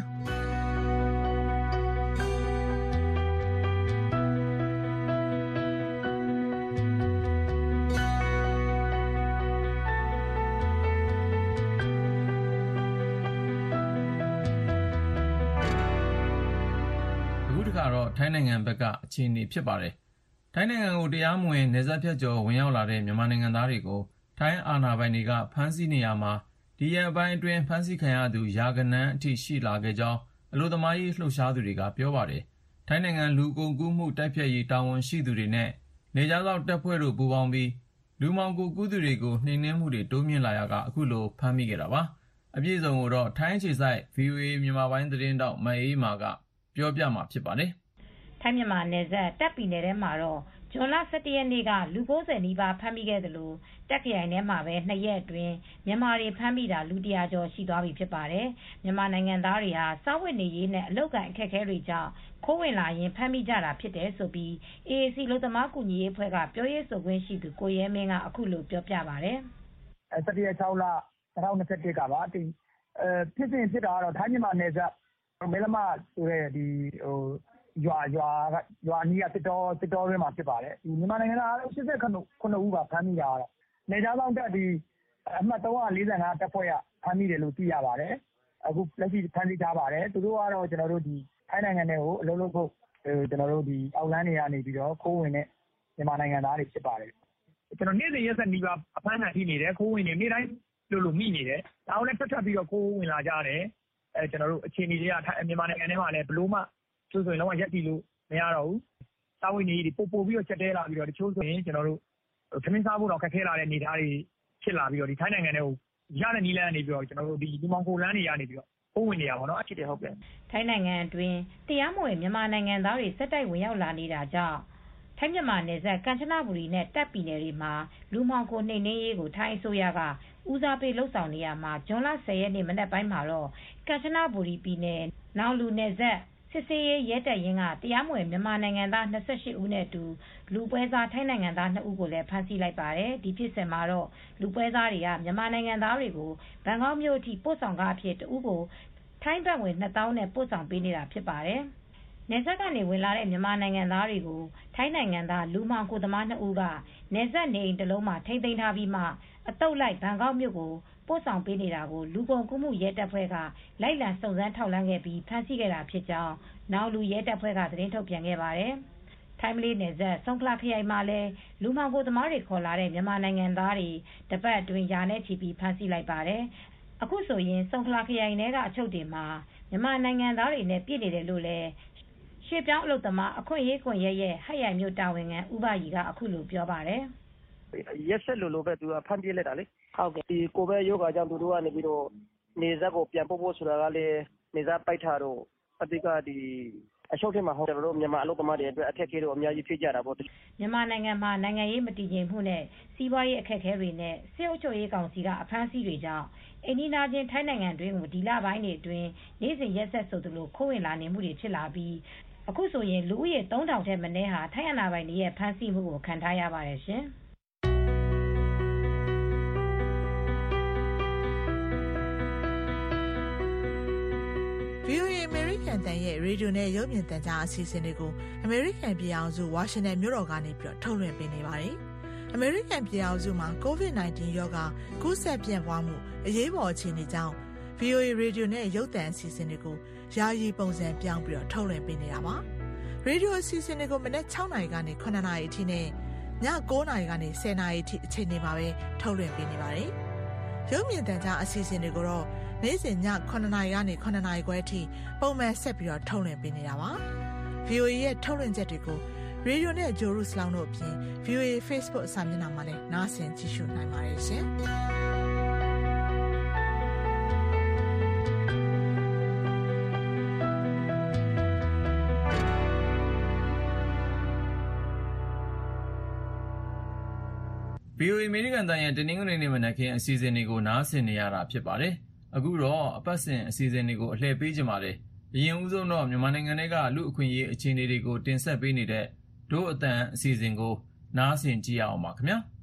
အခုတစ်ခါတော့ထိုင်းနိုင်ငံဘက်ကအခြေအနေဖြစ်ပါတယ်ထိုင်းနိုင်ငံကိုတရားမဝင်နယ်စပ်ဖြတ်ကျော်ဝင်ရောက်လာတဲ့မြန်မာနိုင်ငံသားတွေကိုထိုင်းအာဏာပိုင်တွေကဖမ်းဆီးနေရမှာဒီရက်ပိုင်းအတွင်းဖမ်းဆီးခံရသူရာဂဏန်းအထိရှိလာခဲ့ကြောင်းအလို့သမားရေးလှုပ်ရှားသူတွေကပြောပါတယ်ထိုင်းနိုင်ငံလူကုန်ကူးမှုတိုက်ဖျက်ရေးတာဝန်ရှိသူတွေနဲ့နေကြားစောင့်တပ်ဖွဲ့တို့ပူးပေါင်းပြီးလူမှောင်ခိုကူးသူတွေကိုနှိမ်နင်းမှုတွေတိုးမြင့်လာရကအခုလိုဖမ်းမိခဲ့တာပါအပြည့်စုံကိုတော့ထိုင်းအခြေစိုက် ဗီအိုအေ မြန်မာပိုင်းသတင်းတောက်မအေးမာကပြောပြမှာဖြစ်ပါတယ်ထိုင်းမြန်မာနယ်စပ်တပ်ပြည်နယ်ထဲမှာတော့ဇွန်လ၁၁ရက်နေ့ကလူ၉၀နီးပါးဖမ်းမိခဲ့သလိုတပ်ခရိုင်ထဲမှာပဲနှစ်ရက်အတွင်းမြန်မာတွေဖမ်းမိတာလူ၁၀၀ကျော်ရှိသွားပြီဖြစ်ပါတယ်။မြန်မာနိုင်ငံသားတွေဟာစားဝတ်နေရေးနဲ့အလုပ်ကိုင်အခက်အခဲတွေကြောင့်ခိုးဝင်လာရင်ဖမ်းမိကြတာဖြစ်တယ်လို့ အေအေစီ အလုပ်သမားကူညီရေးအဖွဲ့ကပြောရေးဆိုခွင့်ရှိသူကိုရဲမင်းကအခုလိုပြောပြပါတယ်။၁၁ရက်၆လ၂၀၂၁ကပါ။ဖြစ်စဉ်ဖြစ်တာကတော့ထိုင်းမြန်မာနယ်စပ်မဲလမဆိုတဲ့ဒီဟိုရွာရွာရွာနီးကစစ်တော်စစ်တော်ရင်းမှာဖြစ်ပါတယ်ဒီမြန်မာနိုင်ငံသား၈၇ဦးပါဖမ်းမိတာကတော့နေကြားဆောင်တက်ဒီအမှတ်၃၄၅တပ်ဖွဲ့ကဖမ်းမိတယ်လို့သိရပါတယ်အခုလက်ရှိဖမ်းဆီးထားပါတယ်သူတို့ကတော့ကျွန်တော်တို့ဒီထိုင်းနိုင်ငံတွေကိုအလုပ်လုပ်ဖို့ကျွန်တော်တို့ဒီအောက်လန်းတွေကနေပြီးတော့ခိုးဝင်တဲ့မြန်မာနိုင်ငံသားတွေဖြစ်ပါတယ်ကျွန်တော်နေ့စဉ်ရက်ဆက်နီးပါအဖမ်းခံရှိနေတယ်ခိုးဝင်နေနေ့တိုင်းလို့လို့မိနေတယ်ဒါအောင်လည်းထပ်ထပ်ပြီးတော့ခိုးဝင်လာကြတယ်အဲကျွန်တော်တို့အခြေအနေတွေကမြန်မာနိုင်ငံထဲမှာလည်းဘလို့မှဆိုဆိုရင်တော့ရက်တီလို့မရတော့ဘူးစာဝင်နေတွေပို့ပို့ပြီးတော့ချက်တဲလာပြီးတော့တချို့ဆိုရင်ကျွန်တော်တို့ခမင်းစားဖို့တော့ခက်ခဲလာတဲ့အနေအထားတွေဖြစ်လာပြီးတော့ဒီထိုင်းနိုင်ငံတွေကိုရတဲ့နီးလန်းနေပြီးတော့ကျွန်တော်တို့ဒီဒီမောင်ကိုလန်းတွေရနေပြီးတော့ပုံဝင်နေရပါတော့အဖြစ်တယ်ဟုတ်ကဲ့ထိုင်းနိုင်ငံအတွင်းတရားမဝင်မြန်မာနိုင်ငံသားတွေစက်တိုက်ဝင်ရောက်လာနေတာကြောင့်ထိုင်းမြန်မာနယ်စပ်ကမ်ချနဘူရီနဲ့တပ်ပြည်နယ်တွေမှာလူမှောင်ခိုနှိမ်နင်းရေးကိုထိုင်းအစိုးရကဦးစားပေးလှုပ်ဆောင်နေရမှာဇွန်လ၁၀ရက်နေ့မနက်ပိုင်းမှာတော့ကမ်ချနဘူရီပြည်နယ်နောင်လူနယ်စပ်စစ်ဆေးရေးရဲတပ်ရင်းကတရားမဝင်မြန်မာနိုင်ငံသား၂၈ဦးနဲ့အတူလူပွဲစားထိုင်းနိုင်ငံသား၂ဦးကိုလည်းဖမ်းဆီးလိုက်ပါတယ်။ဒီဖြစ်စဉ်မှာတော့လူပွဲစားတွေကမြန်မာနိုင်ငံသားတွေကိုဘန်ကောက်မြို့အထိပို့ဆောင်ကားအဖြစ်တဦးကိုထိုင်းဘတ်ငွေနှစ်သောင်းနဲ့ပို့ဆောင်ပေးနေတာဖြစ်ပါတယ်။နယ်စပ်ကနေဝင်လာတဲ့မြန်မာနိုင်ငံသားတွေကိုထိုင်းနိုင်ငံသားလူမှောင်ခိုသမား၂ဦးကနယ်စပ်နေအိမ်တစ်လုံးမှာထိန်းသိမ်းထားပြီးမှအသုတ်လိုက်ဘန်ကောက်မြို့ကိုပို့ဆောင်ပေးနေတာကိုလူကုန်ကူးမှုရဲတပ်ဖွဲ့ကလိုက်လံစုံစမ်းထောက်လှမ်းခဲ့ပြီးဖမ်းဆီးခဲ့တာဖြစ်ကြောင်းနောက်လူရဲတပ်ဖွဲ့ကသတင်းထုတ်ပြန်ခဲ့ပါတယ်။ထိုင်းမလေးနယ်စပ်ဆုံခလာခရိုင်မှာလည်းလူမှောင်ခိုသမားတွေခေါ်လာတဲ့မြန်မာနိုင်ငံသားတွေတပတ်အတွင်းရာနဲ့ချီပြီးဖမ်းဆီးလိုက်ပါတယ်။အခုဆိုရင်ဆုံခလာခရိုင်ထဲကအချုပ်တွေမှာမြန်မာနိုင်ငံသားတွေနဲ့ပြည့်နေတယ်လို့လည်းရွှေပြောင်းအလုပ်သမားအခွင့်အရေးကွန်ရက်ရဲ့ဟတ်ရိုင်မြို့တာဝန်ခံဦးဘရီကအခုလိုပြောပါတယ်။ရက်ဆက်လိုလိုပဲသူကဖမ်းပြေးလိုက်တာလေဟုတ်ကဲ့ဒီကိုဗစ်ရောဂါကြောင့်သူတို့ကနေပြီးတော့နေဆက်ကိုပြန်ပို့ဖို့ဆိုတာကလည်းနေဆက်ပိုက်ထားတော့အတိတ်ကဒီအရှုပ်ထဲမှာဟောကျွန်တော်တို့မြန်မာအလုပ်သမားတွေအတွက်အခက်အခဲတွေအများကြီးဖြစ်ကြတာပေါ့မြန်မာနိုင်ငံမှာနိုင်ငံရေးမတည်ငြိမ်မှုနဲ့စီးပွားရေးအခက်အခဲတွေနဲ့စစ်အုပ်ချုပ်ရေးကောင်စီကအဖမ်းဆီးတွေကြောင့်အိန္ဒိယချင်းထိုင်းနိုင်ငံတွင်းကိုဒီလပိုင်းတွေအတွင်းနေ့စဉ်ရက်ဆက်ဆိုသလိုခိုးဝင်လာနေမှုတွေဖြစ်လာပြီးအခုဆိုရင်လူဦးရေသုံးထောင်ထက်မနည်းဟာထိုင်းအာဏာပိုင်တွေရဲ့ဖမ်းဆီးမှုကိုခံထားရပါတယ်ရှင်။ဗွီအိုအေ American တန်ရဲ့ရေဒီယိုနဲ့ရုပ်မြင်သံကြားအစီအစဉ်တွေကို American ပြည်အောင်စု Washington မြို့တော်ကနေပြီးတော့ထုတ်လွှင့်ပေးနေပါတယ်။ American ပြည်အောင်စုမှာ ကိုဗစ် ၁၉ ရောဂါကူးစက်ပြန့်ပွားမှုအရေးပေါ်အခြေအနေကြောင့် ဗွီအိုအေ ရေဒီယိုနဲ့ရုပ်သံအစီအစဉ်တွေကိုယာယီပုံစံပြောင်းပြီးတော့ထုတ်လွှင့်ပေးနေတာပါ။ရေဒီယိုအစီအစဉ်တွေကိုမနက်၆နာရီကနေ၇နာရီအထိနဲ့ည၉နာရီကနေ၁၀နာရီအထိအချိန်တွေမှာပဲထုတ်လွှင့်ပေးနေပါတယ်။ရုပ်မြင်သံကြားအစီအစဉ်တွေကိုတော့နေ့စဉ်ည9နာရီကနေ9နာရီခွဲအထိပုံမှန်ဆက်ပြီးတော့ထုတ်လွှင့်ပေးနေတာပါ။ ဗွီအိုအေ ရဲ့ထုတ်လွှင့်ချက်တွေကိုရေဒီယိုနဲ့ဂျိုရုစလောင်းတို့အပြင် ဗွီအိုအေ Facebook စာမျက်နှာမှာလည်းနားဆင်ကြည့်ရှုနိုင်ပါတယ်ရှင်။ဗွီအိုအေ အမေရိကန်တန်ရဲ့တနင်္ဂနွေနေ့မနက်ခင်းအစီအစဉ်တွေကိုနားဆင်နေရတာဖြစ်ပါတယ်။အခုတော့အပတ်စဉ်အစီအစဉ်တွေကိုအလှည့်ပေးကြပါမယ်။အရင်ဦးဆုံးတော့မြန်မာနိုင်ငံထဲကလူအခွင့်အရေးအခြေအနေတွေကိုတင်ဆက်ပေးနေတဲ့ဒို့အတန်အစီအစဉ်ကိုနားဆင်ကြည့်ရအောင်ပါခင်ဗျာ။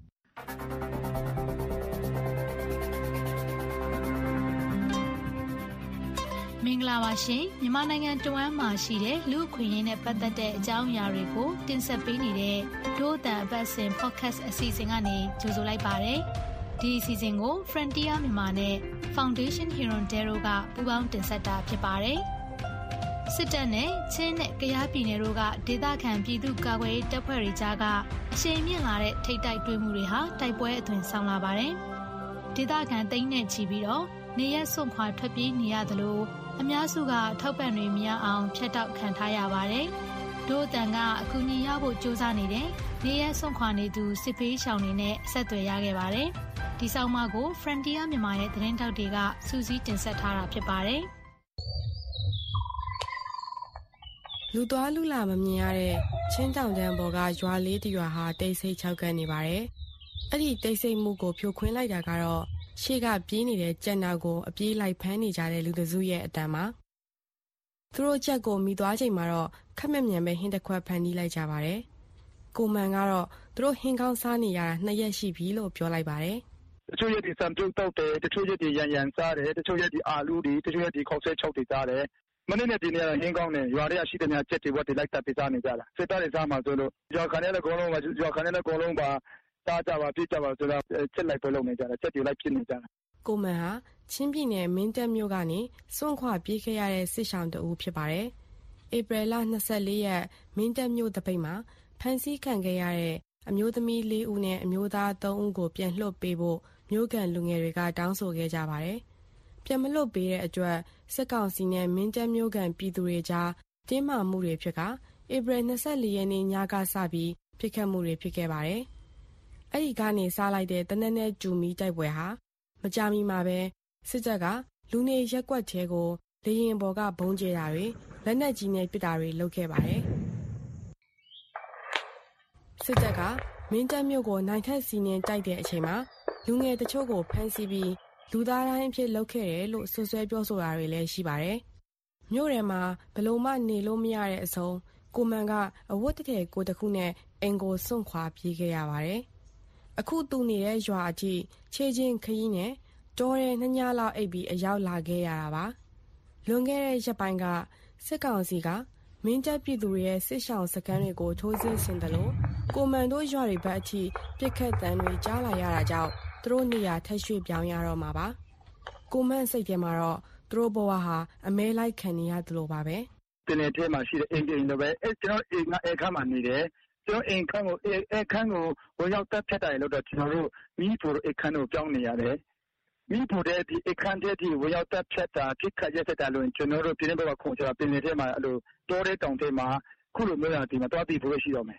မင်္ဂလာပါရှင်မြန်မာနိုင်ငံတဝမ်းမှာရှိတဲ့လူအခွင့်အရေးနဲ့ပတ်သက်တဲ့အကြောင်းအရာတွေကိုတင်ဆက်ပေးနေတဲ့ဒို့အတန်အပတ်စဉ် podcast အစီအစဉ်ကနေကြိုဆိုလိုက်ပါတယ်ဒီအစီအစဉ်ကို Frontier မြန်မာနဲ့ Foundation Hirondero ကပူးပေါင်းတင်ဆက်တာဖြစ်ပါတယ်စစ်တပ်နဲ့ချင်းနဲ့ကယားပြည်နယ်တို့ကဒေသခံပြည်သူ့ကာကွယ်ရေးတပ်ဖွဲ့တွေကြားကအရှိန်မြင့်လာတဲ့ထိပ်တိုက်တွေ့မှုတွေဟာတိုက်ပွဲအသွင်ဆောင်လာပါတယ်ဒေသခံသိန်းနဲ့ချီပြီးတော့နေရက်စွန့်ခွာထွက်ပြေးနေရသလိုအများစုကထောက်ပံ့တွေမရအောင်ဖျက်တောက်ခံထားရပါတယ်။ဒို့အတန်ကအကူအညီရဖို့ကြိုးစားနေတဲ့နေရဆွန့်ခွာနေသူစစ်ပေးရှောင်တွေနဲ့ဆက်သွယ်ရခဲ့ပါတယ်။ဒီဆောင်မကို Frontier မြန်မာရဲ့သတင်းတောက်တွေကစူးစီးတင်ဆက်ထားတာဖြစ်ပါတယ်။လူသွားလူလာမမြင်ရတဲ့ချင်းတောင်တန်းပေါ်ကရွာလေးတရွာဟာတိတ်ဆိတ်ခြောက်ကပ်နေပါတယ်။အဲ့ဒီတိတ်ဆိတ်မှုကိုဖြိုခွင်းလိုက်တာကတော့ရှေ့ကပြေးနေတဲ့ကြက်နောက်ကိုအပြေးလိုက်ဖမ်းနေကြတဲ့လူတစုရဲ့အတန်ပါသူတို့ကြက်ကိုမိသွားချိန်မှာတော့ခက်မမြန်ပဲဟင်းတစ်ခွက်ဖန်တီးလိုက်ကြပါတယ်ကိုမန်ကတော့သူတို့ဟင်းကောင်းစားနေရတာနှစ်ရက်ရှိပြီလို့ပြောလိုက်ပါတယ်တချို့ရက်ဒီစံပြုတ်တောက်တယ်တချို့ရက်ဒီရန်ရန်စားတယ်တချို့ရက်ဒီအာလူတွေတချို့ရက်ဒီခေါက်ဆဲချုပ်တွေစားတယ်မနေ့နဲ့ဒီနေ့ကဟင်းကောင်းတယ်ရွာတွေကရှိတဲ့များကြက်တွေဝက်တွေလိုက်တက်ပေးစားနေကြတာစစ်သားတွေစားမှာဆိုလို့ရွာခန်းထဲလည်းအကုန်လုံးပါရွာခန်းထဲလည်းအကုန်လုံးပါစားကြပါပြစ်ကြပါဆိုတော့ချက်လိုက်ပဲလုပ်နေကြတာချက်တွေလိုက်ဖြစ်နေကြတာကိုမန်ဟာချင်းပြည်နယ်မင်းတပ်မြို့ကနေစွန့်ခွာပြေးခဲ့ရတဲ့စစ်ရှောင်းတဦးဖြစ်ပါတယ်ဧပြီလ၂၄ရက်မင်းတပ်မြို့တပိတ်မှာဖမ်းဆီးခံခဲ့ရတဲ့အမျိုးသမီး၄ဦးနဲ့အမျိုးသား၃ဦးကိုပြန်လွှတ်ပေးဖို့မြို့ကန်လူငယ်တွေကတောင်းဆိုခဲ့ကြပါတယ်ပြန်မလွတ်ပေးတဲ့အတွက်စစ်ကောင်စီနဲ့မင်းတပ်မြို့ကန်ပြည်သူတွေကြားတင်းမာမှုတွေဖြစ်ကဧပြီ၂၄ရက်နေ့ညကစပြီးဖြစ်ခတ်မှုတွေဖြစ်ခဲ့ပါတယ်အဲ့ဒီကနေစားလိုက်တဲ့တနက်နဲ့ကျူမီတိုက်ပွဲဟာမကြာမီမှာပဲစစ်တပ်ကလူနေရက်ကွက်ထဲကိုလေရင်ပေါ်ကဘုံကျဲတာတွေလက်နက်ကြီးနဲ့ပစ်တာတွေလုပ်ခဲ့ပါတယ်စစ်တပ်ကမင်းတပ်မြို့ကိုနိုင်ထက်စီးနှင်းတိုက်တဲ့အချိန်မှာလူငယ်တချို့ကိုဖမ်းဆီးပြီးလူသားတိုင်းအဖြစ်လုပ်ခဲ့တယ်လို့ဆွဆွဲပြောဆိုတာတွေလည်းရှိပါတယ်မြို့ထဲမှာဘလို့မှနေလို့မရတဲ့အဆုံးကိုမန်ကအဝတ်တထည်ကိုတစ်ခုနဲ့အင်ကိုစွန့်ခွာပြေးခဲ့ရပါတယ်။အခုသူနေတဲ့ရွာအထိခြေချင်းခရီးနဲ့တောထဲနှစ်ညလောက်အိပ်ပြီးအရောက်လာခဲ့ရတာပါ။လွန်ခဲ့တဲ့ရက်ပိုင်းကစစ်ကောင်စီကမင်းတပ်ပြည်သူတွေရဲ့စစ်ဆောင်စခန်းတွေကိုထိုးစစ်ဆင်တယ်လို့ကိုမန်တို့ရွာတွေဘက်အထိပြစ်ခတ်တမ်းတွေကြားလာရတာကြောင့်သူတို့နေရာထက်ရွှေ့ပြောင်းရတော့မှာပါ။ကိုမန်စိတ်ထဲမှာတော့သူတို့ဘဝဟာအမဲလိုက်ခံနေရတယ်လို့ပါပဲ။တင်တဲ့ထဲမှာရှိတဲ့အိမ်အိမ်တွေပဲအဲကျွန်တော်အိမ်ကအခန်းမှာနေတယ်။ကျွန်တော်အိမ်ခန်းကိုအခန်းကိုဝင်ရောက်တက်ဖြတ်တယ်လို့တော့ကျွန်တော်တို့မိဖို့အခန်းကိုပြောင်းနေရတယ်။မိဖို့တဲ့ဒီအခန်းတဲ့ဒီဝင်ရောက်တက်ဖြတ်တာပြစ်ခတ်ရတဲ့တာလို့ကျွန်တော်တို့ပြင်းဘက်ကခုံချတာပင်တဲ့ထဲမှာအဲ့လိုတိုးတဲ့တောင်ထဲမှာခုလိုမျိုးရာဒီမှာတွားတည်ဖို့ရှိတော့မယ်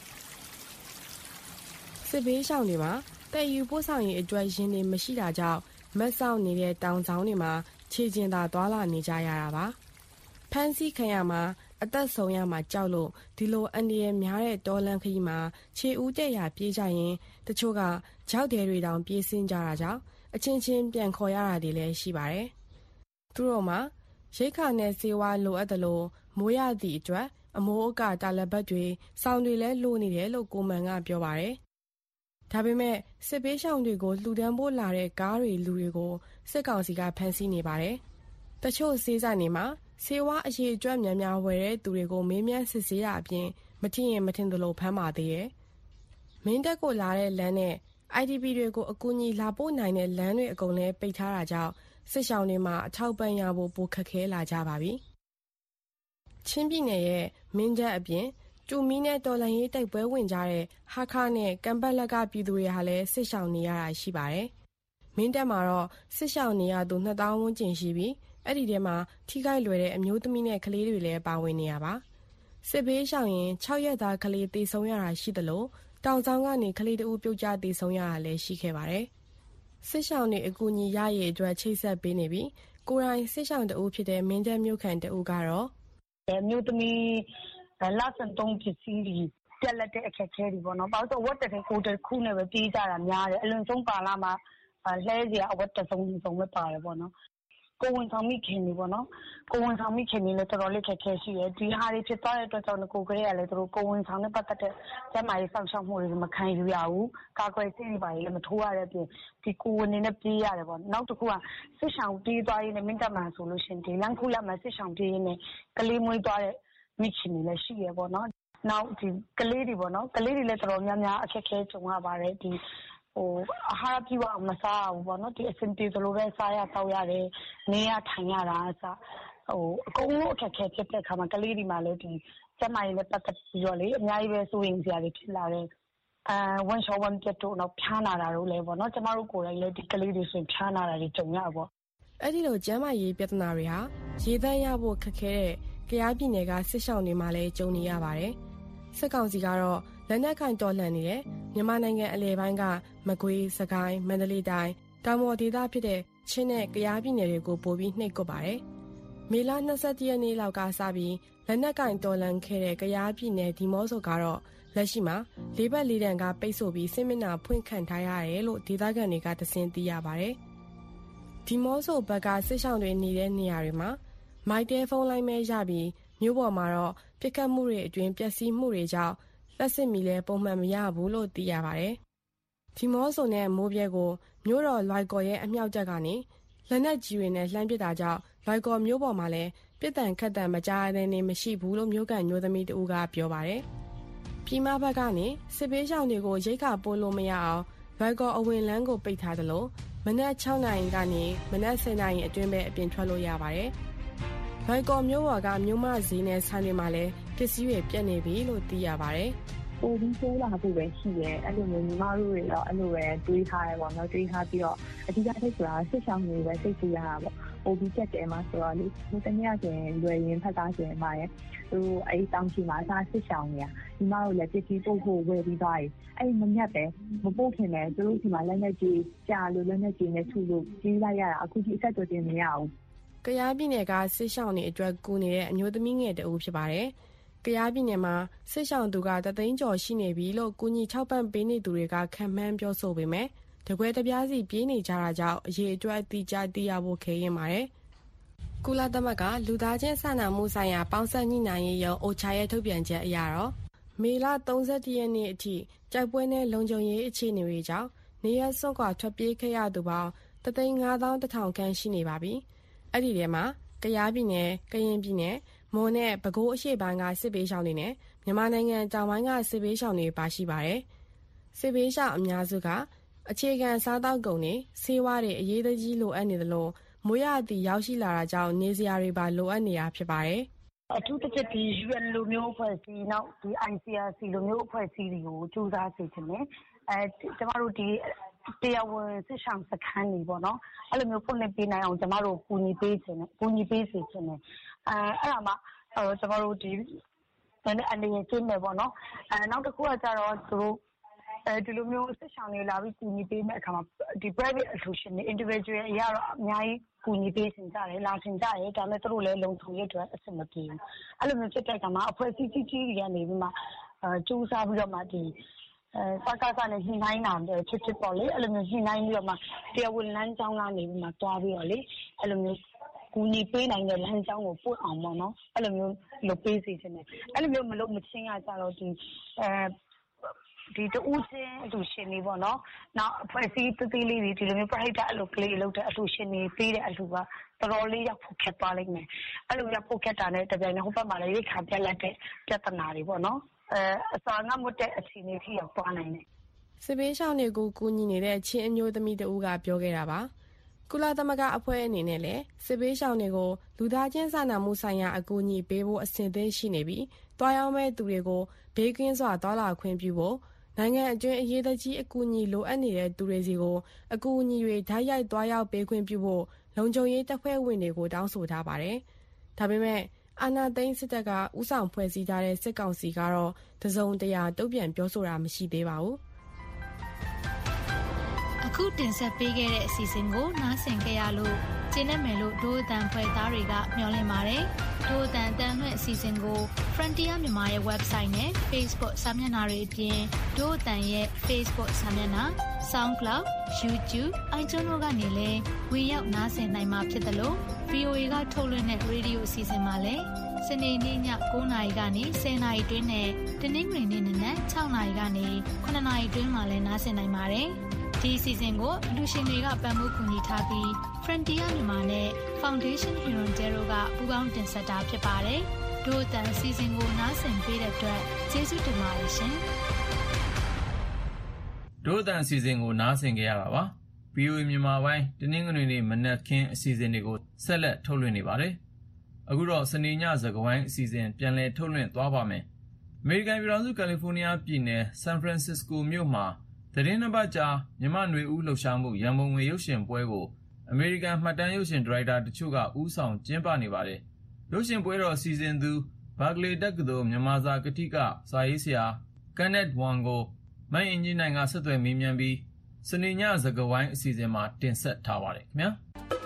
။စစ်ဘေးရှောင်တွေမှာတဲ့ယူပို့ဆောင်ရေးအတွက်ရင်းနေမရှိတာကြောင့်မက်ဆောက်နေတဲ့တောင်ဆောင်တွေမှာခြေကျင်သာသွာလာနေကြရတာပါဖမ်းဆီးခံရမှာအသက်ဆုံးရမှာကြောက်လို့ဒီလိုအန္တရာယ်များတဲ့တောလမ်းခရီးမှာခြေဦးတဲ့ရပြေးကြရင်တချို့ကကြောက်တယ်တွေတောင်ပြေးဆင်းကြတာကြောင့်အချင်းချင်းပြန်ခေါ်ရတာတွေလည်းရှိပါတယ်သူတို့မှာရိတ်ခါနဲ့စေဝါလိုအပ်တယ်လို့မိုးရသည့်အတွက်အမိုးအကာတာလက်ဘက်တွေစောင်းတွေလည်းလိုနေတယ်လို့ကိုမန်ကပြောပါတယ်ဒါပေမဲ့စစ်ပေးရှောင်တွေကိုလှူဒန်းဖို့လာတဲ့ကားတွေလူတွေကိုစစ်ကောင်စီကဖမ်းဆီးနေပါတယ်။တချို့စေးဆိုင်တွေမှာစေဝါအရေးအတွက်များများဝယ်တဲ့သူတွေကိုမေးမြန်းစစ်ဆေးတာအပြင်မထင်ရင်မထင်သလိုဖမ်းပါသေးတယ်။မင်းတပ်ကိုလာတဲ့လမ်းနဲ့ အိုင်ဒီပီ တွေကိုအကူအညီလာပို့နိုင်တဲ့လမ်းတွေအကုန်လည်းပိတ်ထားတာကြောင့်စစ်ရှောင်တွေမှာအထောက်ပံ့ရဖို့ပိုခက်ခဲလာကြပါပြီ။ချင်းပြည်နယ်ရဲ့မင်းတပ်အပြင်တူမီနဲ့တော်လန်ရေးတိုက်ပွဲဝင်ကြတဲ့ဟာခါနဲ့ကံပတ်လက်ကပြည်သူတွေဟာလည်းစစ်ရှောင်နေရတာရှိပါတယ်။မင်းတပ်မှာတော့စစ်ရှောင်နေရသူနှစ်သောင်းဝန်းကျင်ရှိပြီးအဲ့ဒီထဲမှာထိခိုက်လွယ်တဲ့အမျိုးသမီးနဲ့ကလေးတွေလည်းပါဝင်နေရပါ။စစ်ဘေးရှောင်ရင်၆ရက်သားကလေးတေဆုံးရတာရှိသလိုတောင်ဆောင်ကနေကလေးတဦးပြုတ်ကျတေဆုံးရတာလည်းရှိခဲ့ပါတယ်။စစ်ရှောင်တွေအကူအညီရရအတွက်ချိတ်ဆက်ပေးနေပြီးကိုယ်တိုင်စစ်ရှောင်တဦးဖြစ်တဲ့မင်းတပ်မြို့ခံတဦးကတော့အမျိုးသမီးလာစံတုံးပစ္စည်းတွေပြက်လက်တဲ့အခက်အခဲတွေပေါ့နော်။ဘာလို့ဆိုဝတ်တဲ့ကိုတခုနဲ့ပဲပြေးကြတာများတယ်။အလွန်ဆုံးပါလာမှာလှဲစရာအဝတ်တစုံစုံပဲပါတယ်ပေါ့နော်။ကိုဝင်ဆောင်မိခင်တွေပေါ့နော်။ကိုဝင်ဆောင်မိခင်တွေလည်းတော်တော်လေးခက်ခဲရှိတယ်။ဒီဟာတွေဖြစ်သွားတဲ့အတွက်ကြောင့်ကိုကလေးကလည်းသူတို့ကိုဝင်ဆောင်နဲ့ပတ်သက်တဲ့ကျန်းမာရေးစောင့်ရှောက်မှုတွေမခံယူရဘူး။ကာကွယ်ဆေးတွေပါလည်းမထိုးရတဲ့အပြင်ဒီကိုဝင်နေနဲ့ပြေးရတယ်ပေါ့။နောက်တစ်ခုကစစ်ဆောင်ပြေးသွားရင်းနဲ့မင်းတပ်မှန်ဆိုလို့ရှိရင်ဒီလမ်းခုလက်မှာစစ်ဆောင်ပြေးရင်းနဲ့ကလေးမွေးသွားတဲ့မိခင်တွေလည်းရှိရပေါ့နော်။နောက်ဒီကလေးတွေပေါ့နော်ကလေးတွေလည်းတော်တော်များများအခက်အခဲကြုံရပါတယ်ဒီဟိုအာဟာရပြည့်ဝမစားဘူးပေါ့နော်ဒီအစင်ပြေသလိုပဲစားရတောက်ရတယ်နေရထိုင်ရတာအစဟိုအကုန်လုံးအခက်အခဲဖြစ်တဲ့အခါမှာကလေးတွေမှလည်းဒီကျန်းမာရေးနဲ့ပတ်သက်ပြီးတော့လေအများကြီးပဲစိုးရိမ်စရာတွေဖြစ်လာတယ်အဲဝန်ရှောဝန်ပြတ်တော့နောက်ဖျားနာတာတို့လည်းပေါ့နော်ကျမတို့ကိုယ်တိုင်လည်းဒီကလေးတွေဆိုရင်ဖျားနာတာတွေကြုံရပေါ့အဲ့ဒီလိုကျန်းမာရေးပြဿနာတွေဟာရေသန့်ရဖို့ခက်ခဲတဲ့ကယားပြည်နယ်ကစစ်ရှောင်တွေမှလည်းကြုံနေရပါတယ်။စစ်ကောင်စီကတော့လက်နက်ကင်တော်လှန်နေတဲ့မြန်မာနိုင်ငံအလဲပိုင်းကမကွေးစကိုင်းမန္တလေးတိုင်းတောင်ပေါ်ဒေသဖြစ်တဲ့ချင်းနဲ့ကယားပြည်နယ်တွေကိုပို့ပြီးနှိပ်ကွပ်ပါတယ်။မေလ၂၁ရက်နေ့လောက်ကစပြီးလက်နက်ကင်တော်လှန်ခဲ့တဲ့ကယားပြည်နယ်ဒီမော့ဆိုကတော့လက်ရှိမှာလေးဘက်လေးတန်ကပိတ်ဆို့ပြီးစစ်မျက်နှာဖွင့်ခံထားရတယ်လို့ဒေသခံတွေကသစင်သိရပါတယ်။ဒီမော့ဆိုဘက်ကစစ်ရှောင်တွေနေတဲ့နေရာတွေမှာမိုက်တဲဖုန်းလိုင်းမဲရပြီးမြို့ပေါ်မှာတော့ပြစ်ခတ်မှုတွေအတွင်းပျက်စီးမှုတွေကြောင့်လက်စစ်မီလဲပုံမှန်မရဘူးလို့သိရပါတယ်။ဒီမော့ဆိုနဲ့မိုးပြဲကိုမြို့တော်လွိုက်ကော်ရဲ့အမြောက်တပ်ကနေလက်နက်ကြီးတွေနဲ့လှမ်းပစ်တာကြောင့်လွိုက်ကော်မြို့ပေါ်မှာလည်းပြစ်ဒဏ်ခတ်ဒဏ်မကြားတဲ့နေမရှိဘူးလို့မြို့ကန်မျိုးသမီးတဦးကပြောပါတယ်။ပြည်မဘက်ကနေစစ်ပေးရှောင်တွေကိုရိတ်ခါပို့လို့မရအောင်လွိုက်ကော်အဝင်လန်းကိုပိတ်ထားတယ်လို့မနက်၆နာရီကနေမနက်၁၀နာရီအတွင်းပဲအပြင်ထွက်လို့ရပါတယ်။ဘိုင်ကော်မျိုးဝါကမြို့မဈေးနဲ့ဆိုင်တွေမှာလည်းပစ္စည်းတွေပြတ်နေပြီလို့သိရပါတယ်။ပိုပြီးဆိုးလာဖို့ပဲရှိရဲအဲ့လိုမျိုးညီမတို့တွေတော့အဲ့လိုပဲတွေးထားရပေါ့နော်တွေးထားပြီးတော့အဓိကထိတ်ဆိုတာစစ်ဆောင်တွေပဲစိတ်ကြည့်ရတာပေါ့။ပိုပြီးချက်တယ်မှာဆိုတော့လေဒီတနေ့ကဆိုရင်လွယ်ရင်ဖက်သားဆိုရင်မှာရဲသူအဲ့တောင်ချီမှာစားစစ်ဆောင်နေရညီမတို့လည်းပစ္စည်းပို့ဖို့ဝယ်ပြီးသွားပြီအဲ့မညက်ပဲမပို့ခင်လည်းသူတို့ဒီမှာလက်နဲ့ကြီးကြာလို့လက်နဲ့ကြီးနဲ့ထုလို့ကြီးလိုက်ရတာအခုကြီးအဆက်တော်တင်မရဘူးကယားပြည်နယ်ကစစ်ရှောင်တွေအတွက်ကူနေတဲ့အမျိုးသမီးငယ်တအုပ်ဖြစ်ပါတယ်။ကယားပြည်နယ်မှာစစ်ရှောင်သူကတသိန်းကျော်ရှိနေပြီလို့ကူညီထောက်ပံ့ပေးနေသူတွေကခံမှန်းပြောဆိုပေမဲ့တကွဲတပြားစီပြေးနေကြတာကြောင့်အရေးအတွက်အတိအကျသိရဖို့ခဲရင်ပါတယ်ကုလသမဂ္ဂလူသားချင်းစာနာမှုဆိုင်ရာပေါင်းစပ်ညှိနှိုင်းရေးရုံး အိုချာ ရဲ့ထုတ်ပြန်ချက်အရတော့မေလ၃၁ရက်နေ့အထိကြောက်ပွဲနဲ့လုံခြုံရေးအခြေအနေတွေကြောင့်နေရစွန့်ခွာထွက်ပြေးခဲ့ရသူပေါင်းတသိန်းငါးသောင်းတစ်ထောင်ခန့်ရှိနေပါပြီ။အဲ့ဒီထဲမှာကယားပြည်နယ်၊ကရင်ပြည်နယ်၊မွန်နဲ့ပဲခူးအရှေ့ပိုင်းကစစ်ပေးရှောင်တွေနဲ့မြန်မာနိုင်ငံတောင်ပိုင်းကစစ်ပေးရှောင်တွေပါရှိပါတယ်။စစ်ပေးရှောင်အများစုကအခြေခံစားသောက်ကုန်တွေဆေးဝါးတွေအရေးတကြီးလိုအပ်နေသလိုမိုးရသည့်ရောက်ရှိလာတာကြောင့်နေစရာတွေပါလိုအပ်နေတာဖြစ်ပါတယ်။အထူးသဖြင့်ဒီ ယူအန် လိုမျိုးအဖွဲ့အစည်းနောက်ဒီ အိုင် စီ အာർ စီ လိုမျိုးအဖွဲ့အစည်းတွေကိုစူးစမ်းစေချင်တယ်။အဲကျမတို့ဒီတရားဝင်စစ်ဆောင်စခန်းတွေပေါ့နော်အဲ့လိုမျိုးဖွင့်လှစ်ပေးနိုင်အောင်ကျမတို့ကူညီပေးခြင်းနဲ့ကူညီပေးစေခြင်းနဲ့အဲအဲ့ဒါမှဟိုကျမတို့ဒီအနေအနေကျင်းမယ်ပေါ့နော်အဲနောက်တစ်ခုကကြတော့သူတို့အဲဒီလိုမျိုးစစ်ဆောင်တွေလာပြီးကူညီပေးမဲ့အခါမှာဒီ private solution တွေ individual အရာတော့အများကြီးကူညီပေးခြင်းကြတယ်လာခြင်းကြတယ်ဒါပေမဲ့သူတို့လည်းလုံခြုံရေးအတွက်အဆင်မပြေဘူးအဲ့လိုမျိုးဖြစ်တဲ့အခါမှာအဖွဲ့အစည်းကြီးကြီးတွေကနေပြီးမှအဲစူးစမ်းပြီးတော့မှဒီအဲစကားစနဲ့ညှိနှိုင်းတာဖြစ်ဖြစ်ပေါ့လေအဲ့လိုမျိုးညှိနှိုင်းပြီးတော့မှတရားဝင်လမ်းကြောင်းကနေပြီးမှတွားပြီးတော့လေအဲ့လိုမျိုးကူညီပေးနိုင်တဲ့လမ်းကြောင်းကိုပို့အောင်ပေါ့နော်အဲ့လိုမျိုးလုပ်ပေးစီခြင်းနဲ့အဲ့လိုမျိုးမလုပ်မချင်းကကြတော့ဒီအဲဒီတူးချင်းအတူရှင်နေပေါ့နော်နောက်အဖွဲ့အစည်းတသေးလေးတွေဒီလိုမျိုးပြိတ္တအလုပ်ကလေးလုပ်တဲ့အတူရှင်နေပေးတဲ့အလူကတော်တော်လေးရောက်ဖို့ခက်သွားလိမ့်မယ်အဲ့လိုရောက်ဖို့ခက်တာနဲ့တပြိုင်နက်ဟိုဘက်မှာလည်းရိတ်ခါပြက်လက်တဲ့ပြဿနာတွေပေါ့နော်အဲအစာငတ်မတဲ့အခြေအနေထိရောက်သွားနိုင်တယ်စစ်ပေးရှောင်းတွေကိုကူညီနေတဲ့ချင်းအမျိုးသမီးတဦးကပြောခဲ့တာပါကုလသမဂ္ဂအဖွဲ့အနေနဲ့လည်းစစ်ပေးရှောင်းတွေကိုလူသားချင်းစာနာမှုဆိုင်ရာအကူအညီပေးဖို့အဆင်သင့်ရှိနေပြီးတွားရောက်မဲ့သူတွေကိုဘေးကင်းစွာတွာလာခွင့်ပြုဖို့နိုင်ငံအတွင်းအရေးတကြီးအကူအညီလိုအပ်နေတဲ့သူတွေစီကိုအကူအညီတွေဓာတ်ရိုက်တွားရောက်ပေးခွင့်ပြုဖို့လုံခြုံရေးတပ်ဖွဲ့ဝင်တွေကိုတောင်းဆိုထားပါတယ်ဒါပေမဲ့အာဏာသိမ်းစစ်တပ်ကဥဆောင်ဖွဲ့စည်းထားတဲ့စစ်ကောင်စီကတော့တစုံတရာတုံ့ပြန်ပြောဆိုတာမရှိသေးပါဘူးအခုတင်ဆက်ပေးခဲ့တဲ့အစီအစဉ်ကိုနားဆင်ကြရလို့ကျင်းနေမယ်လို့ဒိုးအတန်ဖွဲ့သားတွေကမျှော်လင့်ပါတယ်ဒိုးအတန်အတန်လွှင့်အစီအစဉ်ကို Frontier မြန်မာရဲ့ website နဲ့ Facebook စာမျက်နှာတွေအပြင်ဒိုးအတန်ရဲ့ Facebook စာမျက်နှာ SoundCloud YouTube iTunes တို့ကနေလည်းဝင်ရောက်နားဆင်နိုင်မှာဖြစ်တယ်လို့ ဗီအိုအေ ကထုတ်လွှင့်တဲ့ရေဒီယိုအစီအစဉ်မှာလည်းစနေနေ့ည9:00နာရီကနေ10:00နာရီတွင်းနဲ့တနင်္ဂနွေနေ့နနက်6:00နာရီကနေ9:00နာရီတွင်းမှာလည်းနားဆင်နိုင်ပါတယ်ဒီအစီအစဉ်ကိုလူရှင်တွေကပံ့ပိုးကူညီထားပြီး Frontier မြန်မာနဲ့ Foundation Hirondero ကပူးပေါင်းတင်ဆက်တာဖြစ်ပါတယ်။ဒို့အတန်အစီအစဉ်ကိုနားဆင်ပေးတဲ့အတွက်ကျေးဇူးတင်ပါတယ်ရှင်။ဒို့အတန်အစီအစဉ်ကိုနားဆင်ကြရတာပါ။ ဗီအိုအေ မြန်မာပိုင်းတနင်္ဂနွေနေ့မနက်ခင်းအစီအစဉ်တွေကိုဆက်လက်ထုတ်လွှင့်နေပါတယ်။အခုတော့စနေညစကားဝိုင်းအစီအစဉ်ပြန်လည်ထုတ်လွှင့်သွားပါမယ်။အမေရိကန်ပြည်ထောင်စုကယ်လီဖိုးနီးယားပြည်နယ်ဆန်ဖရန်စစ္စကိုမြို့မှာသတင်းနှစ်ပတ်ကြာမြန်မာနွေဦးလှုပ်ရှားမှုရန်ပုံငွေရုပ်ရှင်ပွဲကိုအမေရိကန်မှတ်တမ်းရုပ်ရှင်ဒါရိုက်တာတချို့ကဦးဆောင်ကျင်းပနေပါတယ်။ရုပ်ရှင်ပွဲတော်စီစဉ်သူဘာကလေးတက္ကသိုလ်မြန်မာစာကတိကစာရေးဆရာကန်နက်ဝမ်ကိုမန်အင်ဂျင်နိုင်ကဆက်သွယ်မေးမြန်းပြီးစနေညစကားဝိုင်းအစီအစဉ်မှာတင်ဆက်ထားပါတယ်ခင်ဗျာ။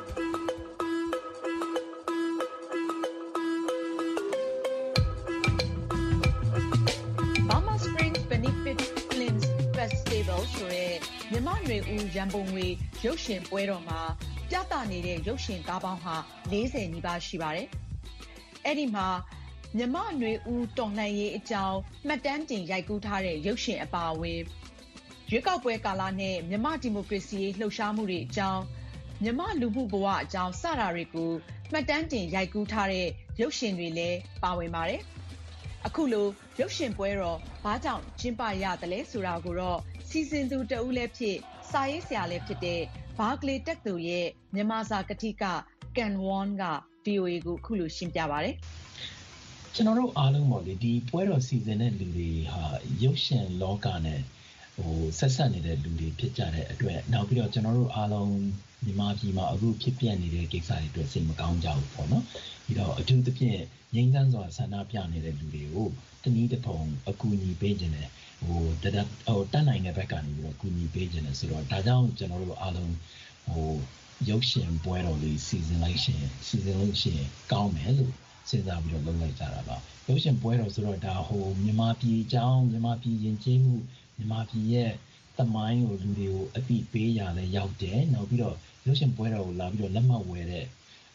ဆိုတဲ့မြမနွေဦးရန်ပုံငွေရုပ်ရှင်ပွဲတော်မှာပြသနေတဲ့ရုပ်ရှင်ကားပေါင်းဟာလေးဆယ်နီးပါးရှိပါတယ်။အဲ့ဒီမှာမြမနွေဦးတော်လှန်ရေးအကြောင်းမှတ်တမ်းတင်ရိုက်ကူးထားတဲ့ရုပ်ရှင်အပါအဝင်ရွေးကောက်ပွဲကာလနဲ့မြမဒီမိုကရေစီလှုပ်ရှားမှုတွေအကြောင်းမြမလူမှုဘဝအကြောင်းစတာတွေကိုမှတ်တမ်းတင်ရိုက်ကူးထားတဲ့ရုပ်ရှင်တွေလည်းပါဝင်ပါတယ်။အခုလိုရုပ်ရှင်ပွဲတော်ဘာကြောင့်ကျင်းပရသလဲဆိုတာကိုတော့စီစဉ်သူတဦးလည်းဖြစ်စာရေးဆရာလည်းဖြစ်တဲ့ဘာကလေးတက္ကသိုလ်ရဲ့မြန်မာစာကတိကကန်ဝွန်က ဗီအိုအေ ကိုအခုလိုရှင်းပြပါတယ်။ကျွန်တော်တို့အားလုံးပေါ့လေဒီပွဲတော်စီစဉ်တဲ့လူတွေဟာရုပ်ရှင်လောကနဲ့ဟိုဆက်ဆက်နေတဲ့လူတွေဖြစ်ကြတဲ့အတွက်နောက်ပြီးတော့ကျွန်တော်တို့အားလုံးမြန်မာပြည်မှာအခုဖြစ်ပျက်နေတဲ့ကိစ္စတွေအတွက်စိတ်မကောင်းကြဘူးပေါ့နော်။ပြီးတော့အထူးသဖြင့်ငြိမ်းချမ်းစွာဆန္ဒပြနေတဲ့လူတွေကိုတနည်းတစ်ပုံအကူအညီပေးခြင်းနဲ့ဟိုတဒဟိုတတ်နိုင်တဲ့ဘက်ကနေပြီးတော့ကူညီပေးခြင်းနဲ့ဆိုတော့ဒါကြောင့်ကျွန်တော်တို့အားလုံးဟိုရုပ်ရှင်ပွဲတော်လေးစီစဉ်လိုက်ရှင်စီစဉ်လို့ရှိရင်ကောင်းမယ်လို့စဉ်းစားပြီးတော့လုပ်လိုက်ကြတာပါရုပ်ရှင်ပွဲတော်ဆိုတော့ဒါဟိုမြန်မာပြည်အကြောင်းမြန်မာပြည်ယဉ်ကျေးမှုမြန်မာပြည်ရဲ့သမိုင်းကိုလူတွေကိုအသိပေးရလဲရောက်တယ်နောက်ပြီးတော့ရုပ်ရှင်ပွဲတော်ကိုလာပြီးတော့လက်မှတ်ဝယ်တဲ့ဟ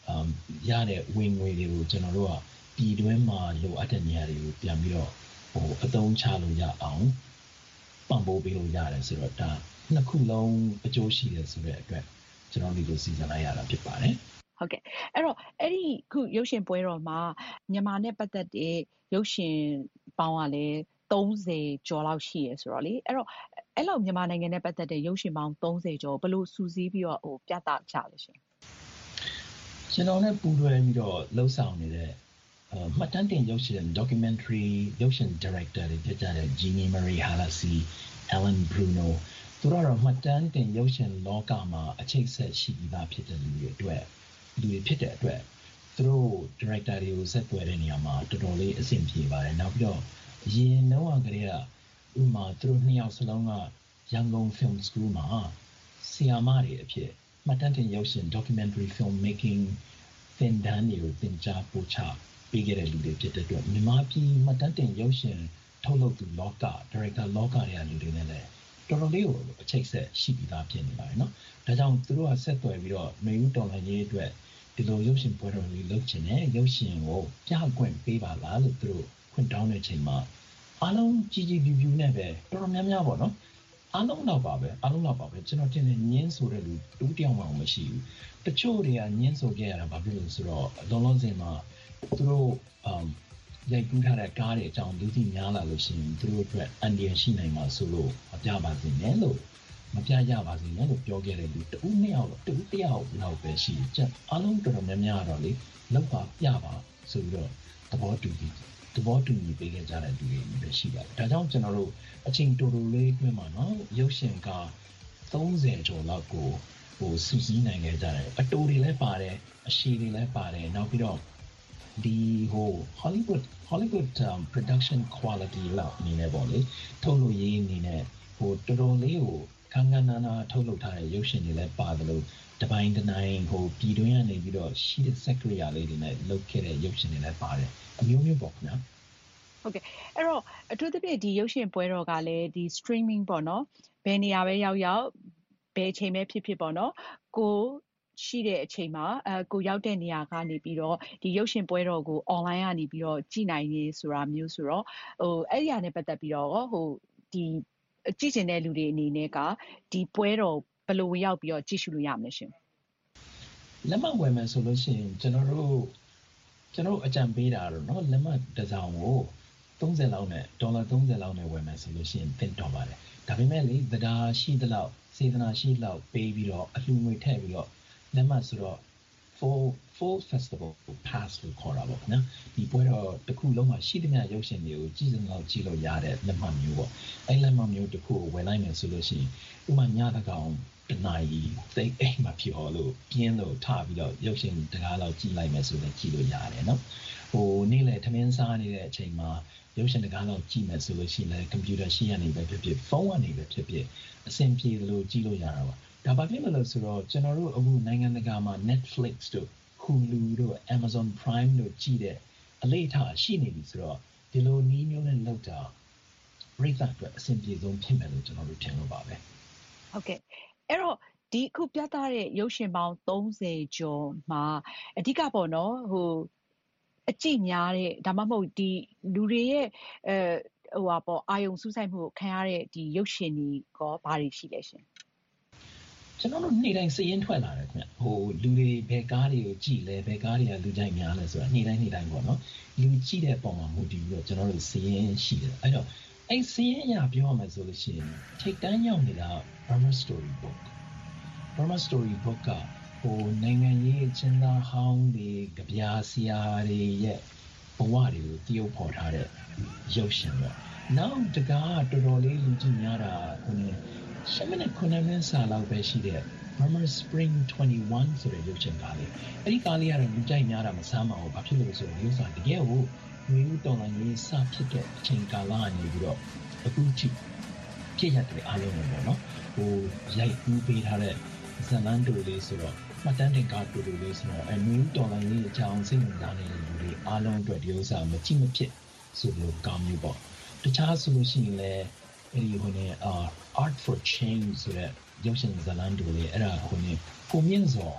ရတဲ့ဝင်ငွေတွေကိုကျွန်တော်တို့ကပြည်တွင်းမှာလိုအပ်တဲ့နေရာတွေကိုပြန်ပြီးတော့ဟိုအသုံးချလို့ရအောင်ပံ့ပိုးပေးလို့ရတယ်ဆိုတော့ဒါနှစ်ခုလုံးအကျိုးရှိတယ်ဆိုတဲ့အတွက်ကျွန်တော်ဒီလိုစီစဉ်လိုက်ရတာဖြစ်ပါတယ်ဟုတ်ကဲ့အဲ့တော့အဲ့ဒီခုရုပ်ရှင်ပွဲတော်မှာမြန်မာနဲ့ပတ်သက်တဲ့ရုပ်ရှင်ပေါင်းကလည်းသုံးဆယ်ကျော်လောက်ရှိရဆိုတော့လေအဲ့တော့အဲ့လိုမြန်မာနိုင်ငံနဲ့ပတ်သက်တဲ့ရုပ်ရှင်ပေါင်းသုံးဆယ်ကျော်ဘယ်လိုစူးစီးပြီးတော့ဟိုပြသကြလဲရှင်ကျွန်တော်နဲ့ပူးတွဲပြီးတော့လှုပ်ဆောင်နေတဲ့မှတ်တမ်းတင်ရုပ်ရှင် documentary ရုပ်ရှင် director တွေဖြစ်ကြတဲ့ Jeannie Marie Halasi, Alan Bruno သူတို့ကတော့မှတ်တမ်းတင်ရုပ်ရှင်လောကမှာအခြေဆက်ရှိပြီးသားဖြစ်တဲ့လူတွေအတွက်လူတွေဖြစ်တဲ့အတွက်သူတို့ director တွေကိုဆက်သွယ်တဲ့နေရာမှာတော်တော်လေးအဆင်ပြေပါတယ်နောက်ပြီးတော့အရင်တော့ကလေးကဥမာသူတို့နှစ်ယောက်စလုံးကရန်ကုန် Film School မှာဆရာမတွေအဖြစ်မှတ်တမ်းတင်ရုပ်ရှင် documentary film making သင်တန်းတွေကိုသင်ကြားပို့ချပေးခဲ့တဲ့လူတွေဖြစ်တဲ့အတွက်မြန်မာပြည်မှတ်တမ်းတင်ရုပ်ရှင်ထုတ်လုပ်သူလောက director လောကတွေကလူတွေနဲ့လည်းတော်တော်လေးကိုအချိတ်ဆက်ရှိပြီးသားဖြစ်နေပါတယ်နော်။ဒါကြောင့်သူတို့ကဆက်သွယ်ပြီးတော့မေဦးတော်လှန်ရေးအတွက်ဒီလိုရုပ်ရှင်ပွဲတော်လေးလုပ်ချင်တယ်ရုပ်ရှင်ကိုပြခွင့်ပေးပါလားလို့သူတို့ခွင့်တောင်းတဲ့အချိန်မှာအားလုံးကြီးကြီးပြူပြူနဲ့ပဲတော်တော်များများပေါ့နော်။အားလုံးတော့ပါပဲအားလုံးတော့ပါပဲကျွန်တော်တင်နေညင်းဆိုတဲ့လူတူးတောင်မှမရှိဘူး။တချို့တွေကညင်းဆိုခဲ့ရတာဘာဖြစ်လို့ဆိုတော့လုံးလုံးစင်မှာသူတို့အမ်ရိုက်ကူးထားတဲ့ကားတွေအကြောင်းလူသိများလာလို့ရှိရင်သူတို့အတွက်အန်ဒီယန်ရှိနိုင်မှာဆိုလို့မပြပါစေနဲ့လို့မပြရပါစေနဲ့လို့ပြောခဲ့တဲ့လူတဦးနှစ်ယောက်တူတယောက်လောက်ပဲရှိတယ်။အားလုံးတော်တော်များများတော့လေလောက်ပါပြပါဆိုပြီးတော့သဘောတူပြီးသဘောတူညီပေးခဲ့ကြတဲ့လူတွေပဲရှိပါတယ်။ဒါကြောင့်ကျွန်တော်တို့အချိန်တိုတိုလေးအတွင်းမှာနော်ရုပ်ရှင်ကသုံးဆယ်ကျော်လောက်ကိုဟိုစူးစီးနိုင်ခဲ့ကြတယ်။အတိုတွေလည်းပါတယ်အရှိတွေလည်းပါတယ်နောက်ပြီးတော့ဒီဟို Hollywood Hollywood um, production quality လောက်အနေနဲ့ပေါ့လေထုတ်လို့ရေးအနေနဲ့ဟိုတော်တော်လေးကိုခန်းခန်းနာနာထုတ်လုပ်ထားတဲ့ရုပ်ရှင်တွေလည်းပါတယ်လို့တပိုင်းတနိုင်ဟိုပြည်တွင်းကနေပြီးတော့ရှိတဲ့ sector လေးတွေနဲ့လုပ်ခဲ့တဲ့ရုပ်ရှင်တွေလည်းပါတယ်အမျိုးမျိုးပေါ့ခင်ဗျာဟုတ်ကဲ့အဲ့တော့အထူးသဖြင့်ဒီရုပ်ရှင်ပွဲတော်ကလည်းဒီ streaming ပေါ့နော်ဘယ်နေရာပဲရောက်ရောက်ဘယ်အချိန်ပဲဖြစ်ဖြစ်ပေါ့နော်ကိုရှိတဲ့အချိန်မှာအဲကိုရောက်တဲ့နေရာကနေပြီးတော့ဒီရုပ်ရှင်ပွဲတော်ကို online ကနေပြီးတော့ကြည့်နိုင်နေဆိုတာမျိုးဆိုတော့ဟိုအဲ့ဒီအရာနဲ့ပတ်သက်ပြီးတော့ဟိုဒီကြည့်ကျင်တဲ့လူတွေအနေနဲ့ကဒီပွဲတော်ဘယ်လိုဝင်ရောက်ပြီးတော့ကြည့်ရှုလို့ရမလဲရှင်လက်မှတ်ဝယ်မယ်ဆိုလို့ရှိရင်ကျွန်တော်တို့ကျွန်တော်အကြံပေးတာတော့เนาะလက်မှတ်တစ်စောင်ကိုသုံးဆယ်လောက်နဲ့ဒေါ်လာသုံးဆယ်လောက်နဲ့ဝယ်မယ်ဆိုလို့ရှိရင်သင့်တော်ပါတယ်ဒါပေမဲ့လေသဒ္ဒါရှိသလောက်စေတနာရှိလောက်ပေးပြီးတော့အလှငွေထည့်ပြီးတော့လက်မှတ်ဆိုတော့ full full festival pass လို့ခေါ်တာပေါ့နော်ဒီပွဲတော့တစ်ခုလုံးမှာရှိသမျှရုပ်ရှင်တွေကိုကြည့်စင်လောက်ကြည့်လို့ရတဲ့လက်မှတ်မျိုးပေါ့အဲ့လက်မှတ်မျိုးတစ်ခုကိုဝယ်လိုက်မယ်ဆိုလို့ရှိရင်ဥပမာညတကောင်တနာရီသိအိမ်မှာဖြစ်ဟောလို့ပြင်းလို့ထပြီးတော့ရုပ်ရှင်တကားလောက်ကြည့်လိုက်မယ်ဆိုလည်းကြည့်လို့ရတယ်နော်ဟိုနေ့လေထမင်းစားနေတဲ့အချိန်မှာရုပ်ရှင်တကားလောက်ကြည့်မယ်ဆိုလို့ရှိရင်လည်းကွန်ပျူတာရှိရနေပဲဖြစ်ဖြစ်ဖုန်းကနေပဲဖြစ်ဖြစ်အဆင်ပြေလို့ကြည့်လို့ရတာပါဒါဘာဖြစ်လို့လဲဆိုတော့ကျွန်တော်တို့အခုနိုင်ငံတကာမှာ Netflix တို့ Hulu တို့ Amazon Prime တို့ကြည့်တဲ့အလေးထားရှိနေပြီဆိုတော့ဒီလိုနည်းမျိုးနဲ့လောက်တာပရိသတ်အတွက်အဆင်ပြေဆုံးဖြစ်မယ်လို့ကျွန်တော်တို့ထင်လို့ပါပဲဟုတ်ကဲ့အဲ့တော့ဒီအခုပြသတဲ့ရုပ်ရှင်ပေါင်းသုံးဆယ်ကျော်မှာအဓိကပေါ့နော်ဟိုအကြည့်များတဲ့ဒါမှမဟုတ်ဒီလူတွေရဲ့အဲဟိုပါပေါ့အာယုံစူးစိုက်မှုခံရတဲ့ဒီရုပ်ရှင်တွေကောဘာတွေရှိလဲရှင်ကျွန်တော်တို့နေ့တိုင်းစည်ရင်းထွက်လာတယ်ခင်ဗျဟိုလူတွေဘယ်ကားတွေကိုကြည့်လဲဘယ်ကားတွေကလူကြိုက်များလဲဆိုတာနေ့တိုင်းနေ့တိုင်းပေါ့နော်လူကြည့်တဲ့ပုံမှာမူတည်ပြီးတော့ကျွန်တော်တို့စည်ရင်းရှိတယ်အဲ့တော့အဲ့စည်ရင်းအရာပြောရမယ်ဆိုလို့ရှိရင်ထိတ်တန်းရောက်နေတာ Burma Story Book Burma Story Book ကဟိုနိုင်ငံရေးအကျဉ်းသားဟောင်းတွေကြပြာဆရာတွေရဲ့ဘဝတွေကိုတည်ယူဖော်ထားတဲ့ရုပ်ရှင်ပေါ့နောက်တကားတော်တော်လေးလူကြည့်များတာဟိုရှမနဲ့ခုနမင်းစာလောက်ပဲရှိတဲ့ Burma Spring twenty-one ဆိုတဲ့ရုပ်ရှင်ကားလေးအဲ့ဒီကားလေးကတော့လူကြိုက်များတာမဆမ်းပါဘူးဘာဖြစ်လို့လဲဆိုတော့ရုပ်စာတကယ်ကိုမျိုးတော်လိုင်းရေးစဖြစ်တဲ့အချိန်ကာလကနေပြီးတော့အခုထိဖြစ်ရတယ်အားလုံးပေါ့နော်ဟိုရိုက်ကူးပေးထားတဲ့ဇလန်တိုလေးဆိုတော့မှတ်တမ်းတင်ကားတူတူလေးဆိုတော့အမျိုးတော်လိုင်းရေးအကြောင်းစိတ်ဝင်စားနေတဲ့လူတွေအားလုံးအတွက်ဒီဥစ္စာမကြည့်မဖြစ်ဆိုလို့ကောင်းမျိုးပေါ့တခြားဆိုလို့ရှိရင်လည်းအဲ့ဒီဟိုနေအာ Art for Change ဆိုတဲ့ရုပ်ရှင်ဇာတ်လမ်းတူလေးအဲ့ဒါဟိုနေကိုမြင့်စော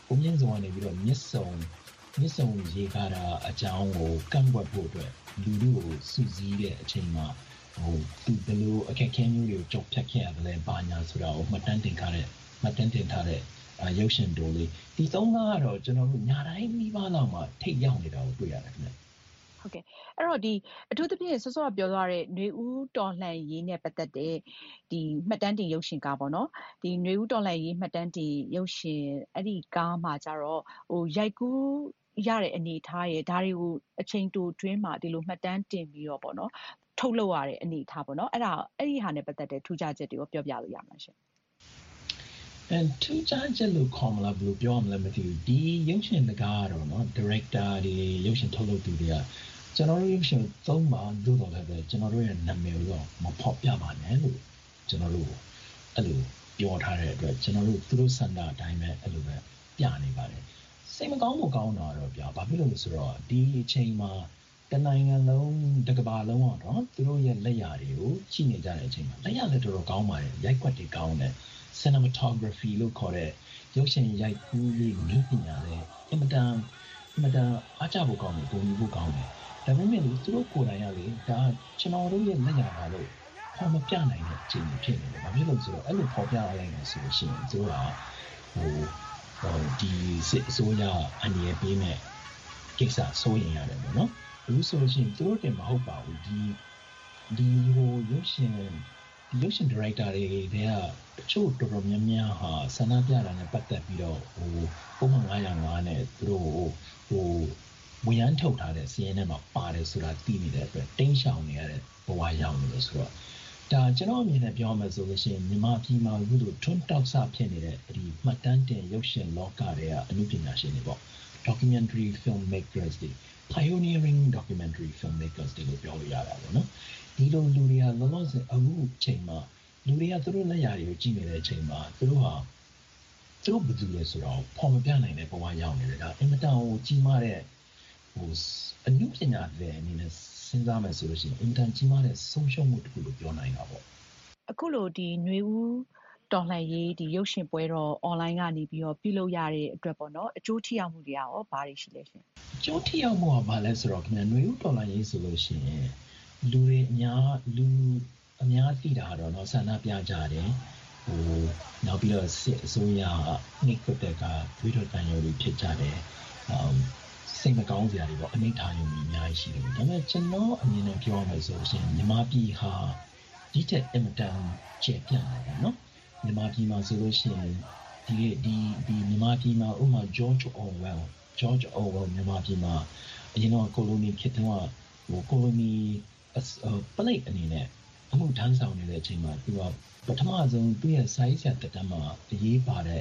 ကိုမြင့်စုံကနေပြီးတော့မြစ်စုံမြစ်စုံရေကားတာအကြောင်းကိုကန့်ကွက်ဖို့အတွက်လူလူကိုစုစည်းတဲ့အချိန်မှာဟိုသူဘယ်လိုအခက်အခဲမျိုးတွေကိုကြောက်ဖြတ်ခဲ့ရတယ်ဘာညာဆိုတာကိုမှတ်တမ်းတင်ထားတဲ့မှတ်တမ်းတင်ထားတဲ့ရုပ်ရှင်တိုလေးဒီသုံးကားကတော့ကျွန်တော်တို့ညာတိုင်းမိဘလောက်မှထိတ်ရောက်နေတာကိုတွေ့ရတယ်ခင်ဗျဟုတ်ကဲ့အဲ့တော့ဒီအထူးသဖြင့်စောစောကပြောသွားတဲ့ຫນွေဦးတော်လှန်ရေးနဲ့ပတ်သက်တဲ့ဒီမှတ်တမ်းတင်ရုပ်ရှင်ကားပေါ့နော်ဒီຫນွေဦးတော်လှန်ရေးမှတ်တမ်းတင်ရုပ်ရှင်အဲ့ဒီကားမှာကြတော့ဟိုရိုက်ကူးရတဲ့အနေထားရဲ့ဒါတွေကိုအချိန်တိုတွင်းမှာဒီလိုမှတ်တမ်းတင်ပြီးတော့ပေါ့နော်ထုတ်လုပ်ရတဲ့အနေထားပေါ့နော်အဲ့ဒါအဲ့ဒီဟာနဲ့ပတ်သက်တဲ့ထူးခြားချက်တွေကိုပြောပြလို့ရမှာရှင်အဲထူးခြားချက်လို့ခေါ်မလားဘယ်လိုပြောမလဲမသိဘူးဒီရုပ်ရှင်တကားတော့နော် director တွေရုပ်ရှင်ထုတ်လုပ်သူတွေကကျွန်တော်တို့ရုပ်ရှင်သုံးပါလို့တော့လည်းပဲကျွန်တော်တို့ရဲ့နာမည်ကိုမဖော်ပြပါနဲ့လို့ကျွန်တော်တို့အဲ့လိုပြောထားတဲ့အတွက်ကျွန်တော်တို့သူတို့စံတာအတိုင်းပဲအဲ့လိုပဲပြနေပါတယ်စိတ်မကောင်းမကောင်းတာတော့ဗျာဘာဖြစ်လို့လဲဆိုတော့ဒီအချိန်မှာတနိုင်ငံလုံးတစ်ကမ္ဘာလုံးတော့သူတို့ရဲ့လက်ရာတွေကိုကြည့်နေကြတဲ့အချိန်မှာလက်ရာလည်းတော်တော်ကောင်းပါတယ်ရိုက်ကွက်တွေကောင်းတယ် cinematography လို့ခေါ်တဲ့ရုပ်ရှင်ရိုက်ကူးရေးနည်းပညာလည်းအင်မတန်အင်မတန်အားကျဖို့ကောင်းတယ်ပုံယူဖို့ကောင်းတယ်ဒါပေမဲ့လို့သူတို့ကိုယ်တိုင်ကလေဒါကျွန်တော်တို့ရဲ့လက်ရာပါလို့ဖော်မပြနိုင်တဲ့အချိန်ဖြစ်နေတယ်ဘာဖြစ်လို့ဆိုတော့အဲ့လိုဖော်ပြရလိုက်နေဆိုလို့ရှိရင်သူတို့ကဟိုဟိုဒီစစ်အစိုးရအနေနဲ့ပေးမဲ့ကိစ္စစိုးရင်ရတယ်ပေါ့နော်အခုဆိုလို့ရှိရင်သူတို့တင်မဟုတ်ပါဘူးဒီဒီဟိုရုပ်ရှင်ဒီရုပ်ရှင် director တွေတွေကတချို့တော်တော်များများဟာဆန္ဒပြတာနဲ့ပတ်သက်ပြီးတော့ဟိုပုံမှန်nine oh fiveနဲ့သူတို့ဟိုဝင်ရန်ထုတ်ထားတဲ့စီးရင်ထဲမှာပါတယ်ဆိုတာသိနေတဲ့အတွက်တင်းရှောင်နေရတဲ့ဘဝရောက်နေလို့ဆိုတော့ဒါကျွန်တော်အမြင်နဲ့ပြောမယ်ဆိုလို့ရှိရင်မြန်မာပြည်မှာအခုလိုထွန်းတောက်ဆဖြစ်နေတဲ့ဒီမှတ်တမ်းတင်ရုပ်ရှင်လောကတွေကအမှုပညာရှင်တွေပေါ့ documentary filmmakers တွေ pioneering documentary filmmakers တွေလို့ပြောလို့ရတာပေါ့နော်ဒီလိုလူတွေကလောလောဆယ်အခုချိန်မှာလူတွေကသူတို့လက်ရာတွေကိုကြည့်နေတဲ့အချိန်မှာသူတို့ဟာသူတို့ဘယ်သူလဲဆိုတော့ဖော်မပြနိုင်တဲ့ဘဝရောက်နေတယ်ဒါအင်မတန်ကိုကြီးမားတဲ့ဟိုအမှုပညာတွေအနေနဲ့စဉ်းစားမယ်ဆိုလို့ရှိရင်အင်တန်ကြီးမားတဲ့ဆုံးရှုံးမှုတစ်ခုလို့ပြောနိုင်တာပေါ့အခုလိုဒီຫນွေဦးတော်လှန်ရေးဒီရုပ်ရှင်ပွဲတော် online ကနေပြီးတော့ပြုလုပ်ရတဲ့အတွက်ပေါ့နော်အကျိုးထိရောက်မှုတွေရောဘာတွေရှိလဲရှင်အကျိုးထိရောက်မှုကဘာလဲဆိုတော့ခင်ဗျာຫນွေဦးတော်လှန်ရေးဆိုလို့ရှိရင်လူတွေအများလူအများသိတာတော့เนาะဆန္ဒပြကြတယ်ဟိုနောက်ပြီးတော့စစ်အစိုးရနှိပ်ကွပ်တဲ့ကဝိတော်တန်ရုံတွေဖြစ်ကြတယ်စိတ်မကောင်းစရာတွေပေါ့အနိဋ္ဌာယုံကြီးအများကြီးရှိတယ်ဒါပေမဲ့ကျွန်တော်အမြင်နဲ့ပြောရမယ်ဆိုရင်မြန်မာပြည်ဟာဒီတဲ့အင်မတန်ကျေပြန့်တယ်ပေါ့နော်မြန်မာပြည်မှာဆိုလို့ရှိရင်ဒီဒီဒီမြန်မာပြည်မှာဥပမာ George Orwell George Orwell မြန်မာပြည်မှာအရင်တော့ကိုလိုနီခေတ်တုန်းကဟိုကိုလိုနီပလိတ်အနေနဲ့အမှုထမ်းဆောင်နေတဲ့အချိန်မှာသူကပထမဆုံးသူ့ရဲ့စာရေးဆရာတက်တမ်းမှာအရေးပါတဲ့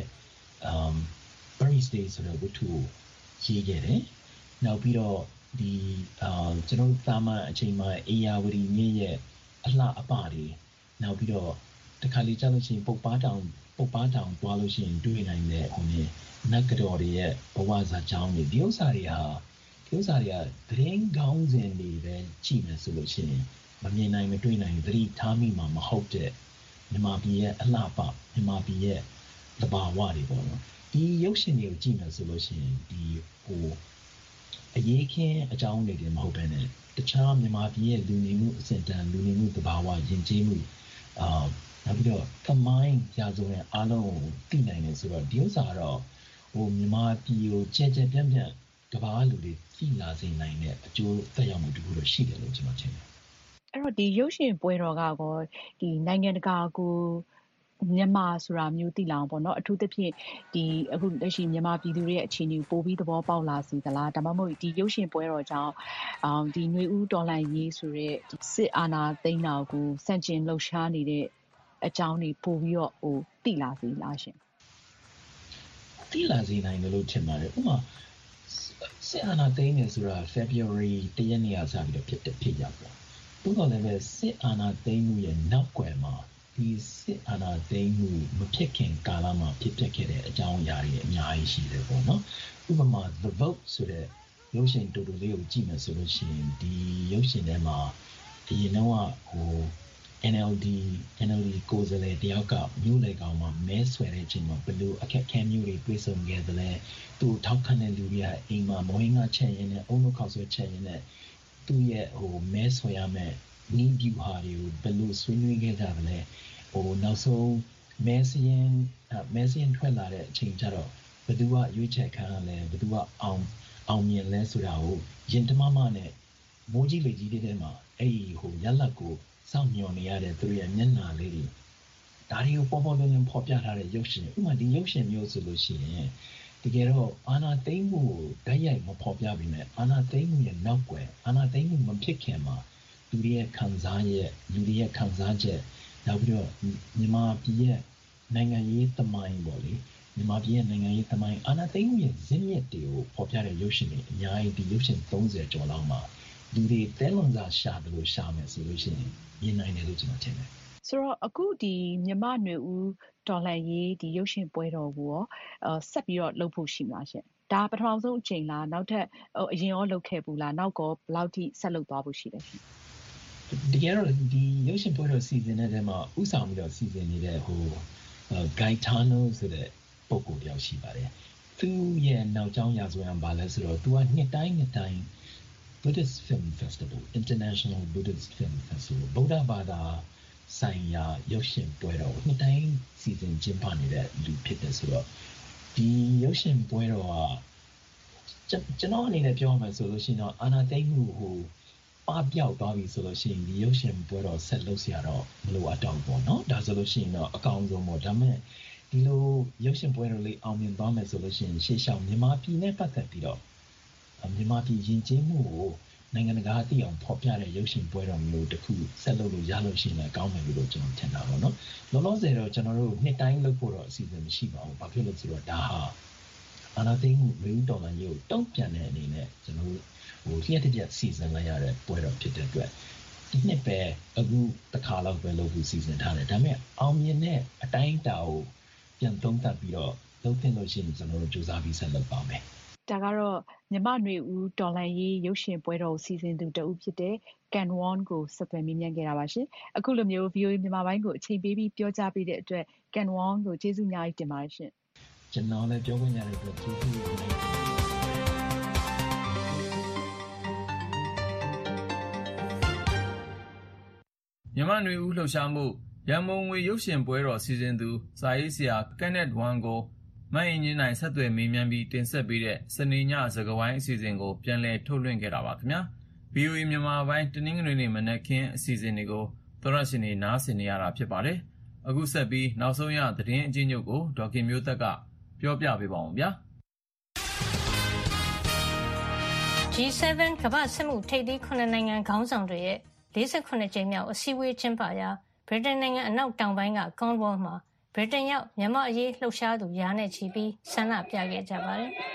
um Paris Day ဆိုတဲ့ဝတ္ထုကိုရေးခဲ့တယ်နောက်ပြီးတော့ဒီအာကျွန်တော်တာမန်အချိန်မှာအေယာဝတီမြင့်ရဲ့အလှအပတွေနောက်ပြီးတော့တခါလေကြာလို့ရှိရင်ပုတ်ပါတောင်ပုတ်ပါတောင်တွားလို့ရှိရင်တွေ့နိုင်တဲ့ဟိုနေနတ်ကတော်တွေရဲ့ဘဝဇာတ်ကြောင်းတွေဒီဥစ္စာတွေဟာဒီဥစ္စာတွေကသတင်းကောင်းစဉ်တွေပဲကြည့်မယ်ဆိုလို့ရှိရင်မမြင်နိုင်မတွေ့နိုင်သတိထားမိမှာမဟုတ်တဲ့မြန်မာပြည်ရဲ့အလှပမြန်မာပြည်ရဲ့သဘာဝတွေပေါ့နော်ဒီရုပ်ရှင်တွေကိုကြည့်မယ်ဆိုလို့ရှိရင်ဒီဟိုအရေးခင်းအကြောင်းတွေမဟုတ်ဘဲနဲ့တခြားမြန်မာပြည်ရဲ့လူနေမှုအစဉ်တန်လူနေမှုသဘာဝယဉ်ကျေးမှုအာနောက်ပြီးတော့သမိုင်းရာဇဝင်အားလုံးကိုသိနိုင်တယ်ဆိုတော့ဒီဥစ္စာတော့ဟိုမြန်မာပြည်ကိုကြဲကြဲပြန့်ပြန့်ကမ္ဘာလူတွေသိလာစေနိုင်တဲ့အကျိုးသက်ရောက်မှုတခုတော့ရှိတယ်လို့ကျွန်တော်ထင်တယ်အဲ့တော့ဒီရုပ်ရှင်ပွဲတော်ကကောဒီနိုင်ငံတကာကိုမြန်မာဆိုတာမျိုးသိလာအောင်ပေါ့နော်အထူးသဖြင့်ဒီအခုလက်ရှိမြန်မာပြည်သူတွေရဲ့အခြေအနေကိုပိုပြီးသဘောပေါက်လာစေသလားဒါမှမဟုတ်ဒီရုပ်ရှင်ပွဲတော်ကြောင့်အောင်ဒီຫນွေဦးတော်လှန်ရေးဆိုတဲ့စစ်အာဏာသိမ်းတာကိုစန့်ကျင်လှုပ်ရှားနေတဲ့အကြောင်းတွေပိုပြီးတော့ဟိုသိလာစေလားရှင်သိလာစေနိုင်တယ်လို့ထင်ပါတယ်ဥပမာစစ်အာဏာသိမ်းနေဆိုတာ February တရက်နေ့ကစပြီးတော့ဖြစ်တဲ့ဖြစ်ရပေါ့တိုးတော်လည်းပဲစစ်အာဏာသိမ်းမှုရဲ့နောက်ွယ်မှာဒီစစ်အာဏာသိမ်းမှုမဖြစ်ခင်ကာလမှာဖြစ်ပျက်ခဲ့တဲ့အကြောင်းအရာတွေအများကြီးရှိတယ်ပေါ့နော်ဥပမာ The Vote ဆိုတဲ့ရုပ်ရှင်တူတူလေးကိုကြည့်မယ်ဆိုလို့ရှိရင်ဒီရုပ်ရှင်ထဲမှာအရင်တော့ဟို N L D N L D ကိုယ်စားလှယ်တယောက်ကမြို့လေကောင်မှာမဲဆွဲတဲ့အချိန်မှာဘယ်လိုအခက်အခဲမျိုးတွေတွေ့ဆုံခဲ့သလဲသူ့ထောက်ခံတဲ့လူတွေကအိမ်မှာမွေးငါချက်ရင်းနဲ့အုံလို့ခောက်ဆွဲချက်ရင်းနဲ့သူ့ရဲ့ဟိုမဲဆွဲရမယ်နီးဗျူဟာတွေကိုဘယ်လိုဆွေးနွေးခဲ့ကြသလဲဟိုနောက်ဆုံးမဲစရင်မဲစရင်ထွက်လာတဲ့အချိန်ကျတော့ဘယ်သူကရွေးချယ်ခံရလဲဘယ်သူကအောင်အောင်မြင်လဲဆိုတာကိုရင်တမမနဲ့မိုးကြီးလေကြီးတဲ့မှာအဲ့ဒီဟိုရလက်ကိုစောင့်မျှော်နေရတဲ့သူရဲ့မျက်နှာလေးတွေဒါတွေကိုပေါ်ပေါ်လွင်လွင်ဖော်ပြထားတဲ့ရုပ်ရှင်ဥပမာဒီရုပ်ရှင်မျိုးဆိုလို့ရှိရင်တကယ်တော့အာနာသိမ့်မှုကိုဓာတ်ရိုက်မဖော်ပြပြီးနဲ့အာနာသိမ့်မှုရဲ့နောက်ွယ်အာနာသိမ့်မှုမဖြစ်ခင်မှာလူတွေရဲ့ခံစားရဲ့လူတွေရဲ့ခံစားချက်နောက်ပြီးတော့မြန်မာပြည်ရဲ့နိုင်ငံရေးသမိုင်းပေါ့လေမြန်မာပြည်ရဲ့နိုင်ငံရေးသမိုင်းအာနာသိမ့်မှုရဲ့ဇင်းမြစ်တွေကိုဖော်ပြတဲ့ရုပ်ရှင်တွေအများကြီးဒီရုပ်ရှင်သုံးဆယ်ကျော်လောက်မှာလူတွေတဲလွန်စွာရှာတယ်လို့ရှာမယ်ဆိုလို့ရှိရင်မြင်နိုင်တယ်လို့ကျွန်တော်ထင်တယ်ဆိုတော့အခုဒီမြမနွေဦးဒေါ်လာရေးဒီရုပ်ရှင်ပွဲတော်ကိုရောဆက်ပြီးတော့လုပ်ဖို့ရှိမလားရှင်ဒါပထမဆုံးအချိန်လားနောက်ထပ်အရင်ရောလုပ်ခဲ့ဘူးလားနောက်ကောဘယ်လောက်ထိဆက်လုပ်သွားဖို့ရှိလဲရှင်တကယ်တော့ဒီရုပ်ရှင်ပွဲတော်စီစဉ်တဲ့ထဲမှာဥဆောင်ပြီးတော့စီစဉ်နေတဲ့ဟို Gaetano ဆိုတဲ့ပုဂ္ဂိုလ်တယောက်ရှိပါတယ်သူရဲ့နောက်ကျောင်းရာဇဝင်ဘာလဲဆိုတော့သူကနှစ်တိုင်းနှစ်တိုင်းBuddhist Film Festival International Buddhist Film Festival ဗုဒ္ဓဘာသာဆိုင်ရာရုပ်ရှင်ပွဲတော်နှစ်တိုင်းစီစဉ်ကျင်းပနေတဲ့လူဖြစ်တယ်ဆိုတော့ဒီရုပ်ရှင်ပွဲတော်ကကျွန်တော်အနေနဲ့ပြောရမယ်ဆိုလို့ရှိရင်တော့အာနာသိမ့်မှုဟိုပပျောက်သွားပြီဆိုလို့ရှိရင်ဒီရုပ်ရှင်ပွဲတော်ဆက်လုပ်စရာတော့မလိုအပ်တော့ဘူးเนาะဒါဆိုလို့ရှိရင်တော့အကောင်းဆုံးပေါ့ဒါပေမဲ့ဒီလိုရုပ်ရှင်ပွဲတော်လေးအောင်မြင်သွားမယ်ဆိုလို့ရှိရင်ရှေ့ရှောက်မြန်မာပြည်နဲ့ပတ်သက်ပြီးတော့မြန်မာပြည်ယဉ်ကျေးမှုကိုနိုင်ငံတကာသိအောင်ဖော်ပြတဲ့ရုပ်ရှင်ပွဲတော်မျိုးတစ်ခုဆက်လုပ်လို့ရလို့ရှိရင်လည်းကောင်းမယ်လို့ကျွန်တော်ထင်တာပေါ့နော်။လောလောဆယ်တော့ကျွန်တော်တို့နှစ်တိုင်းလုပ်ဖို့တော့အစီအစဉ်မရှိပါဘူး။ဘာဖြစ်လို့ဆိုတော့ဒါဟာအာနာသိမ့်မှုလူတော်လန်ကြီးကိုတုံ့ပြန်တဲ့အနေနဲ့ကျွန်တော်တို့ဟိုလျှက်တစ်ပြက်စီစဉ်လိုက်ရတဲ့ပွဲတော်ဖြစ်တဲ့အတွက်ဒီနှစ်ပဲအခုတစ်ခါလောက်ပဲလုပ်ဖို့စီစဉ်ထားတယ်။ဒါပေမဲ့အောင်မြင်တဲ့အတိုင်းအတာကိုပြန်သုံးသပ်ပြီးတော့လုပ်သင့်လို့ရှိရင်ကျွန်တော်တို့စူးစမ်းပြီးဆက်လုပ်ပါမယ်။ဒါကတော့မြမနွေဦးဒေါ်လာရေးရုပ်ရှင်ပွဲတော်စီစဉ်သူတဦးဖြစ်တဲ့ Ken Won ကိုဆက်သွယ်မေးမြန်းခဲ့တာပါရှင်။အခုလိုမျိုး ဗီအိုအေ မြန်မာပိုင်းကိုအချိန်ပေးပြီးပြောကြားပေးတဲ့အတွက် Ken Won ကိုကျေးဇူးအများကြီးတင်ပါတယ်ရှင်။ကျွန်တော်လည်းပြောခွင့်ရတဲ့အတွက်ကျေးဇူးတင်ပါတယ်။မြမနွေဦးလှုပ်ရှားမှုရန်ကုန်ငွေရုပ်ရှင်ပွဲတော်စီစဉ်သူစာရေးဆရာ Kenneth Won ကိုမအင်ဂျင်နိုင်ဆက်သွယ်မေးမြန်းပြီးတင်ဆက်ပေးတဲ့စနေညစကားဝိုင်းအစီအစဉ်ကိုပြန်လည်ထုတ်လွှင့်ခဲ့တာပါခင်ဗျာ ဗီအိုအေ မြန်မာပိုင်းတနင်္ဂနွေနေ့မနက်ခင်းအစီအစဉ်တွေကိုသောရရှင်တွေနားဆင်နေရတာဖြစ်ပါတယ်အခုဆက်ပြီးနောက်ဆုံးရသတင်းအကျဉ်းချုပ်ကိုဒေါက်ခင်မျိုးသက်ကပြောပြပေးပါအောင်ဗျာ G seven ကမ္ဘာ့စက်မှုထိပ်သီးခုနှစ်နိုင်ငံခေါင်းဆောင်တွေရဲ့လေးဆယ်ခုနှစ်ကြိမ်မြောက်အစည်းအဝေးကျင်းပရာဗြိတိန်နိုင်ငံအနောက်တောင်ပိုင်းကကွန်ဘောမှာဗြိတိန်ရောက်မြန်မာအရေးလှုပ်ရှားသူရာနဲ့ချီပြီးဆန္ဒပြခဲ့ကြပါတယ်။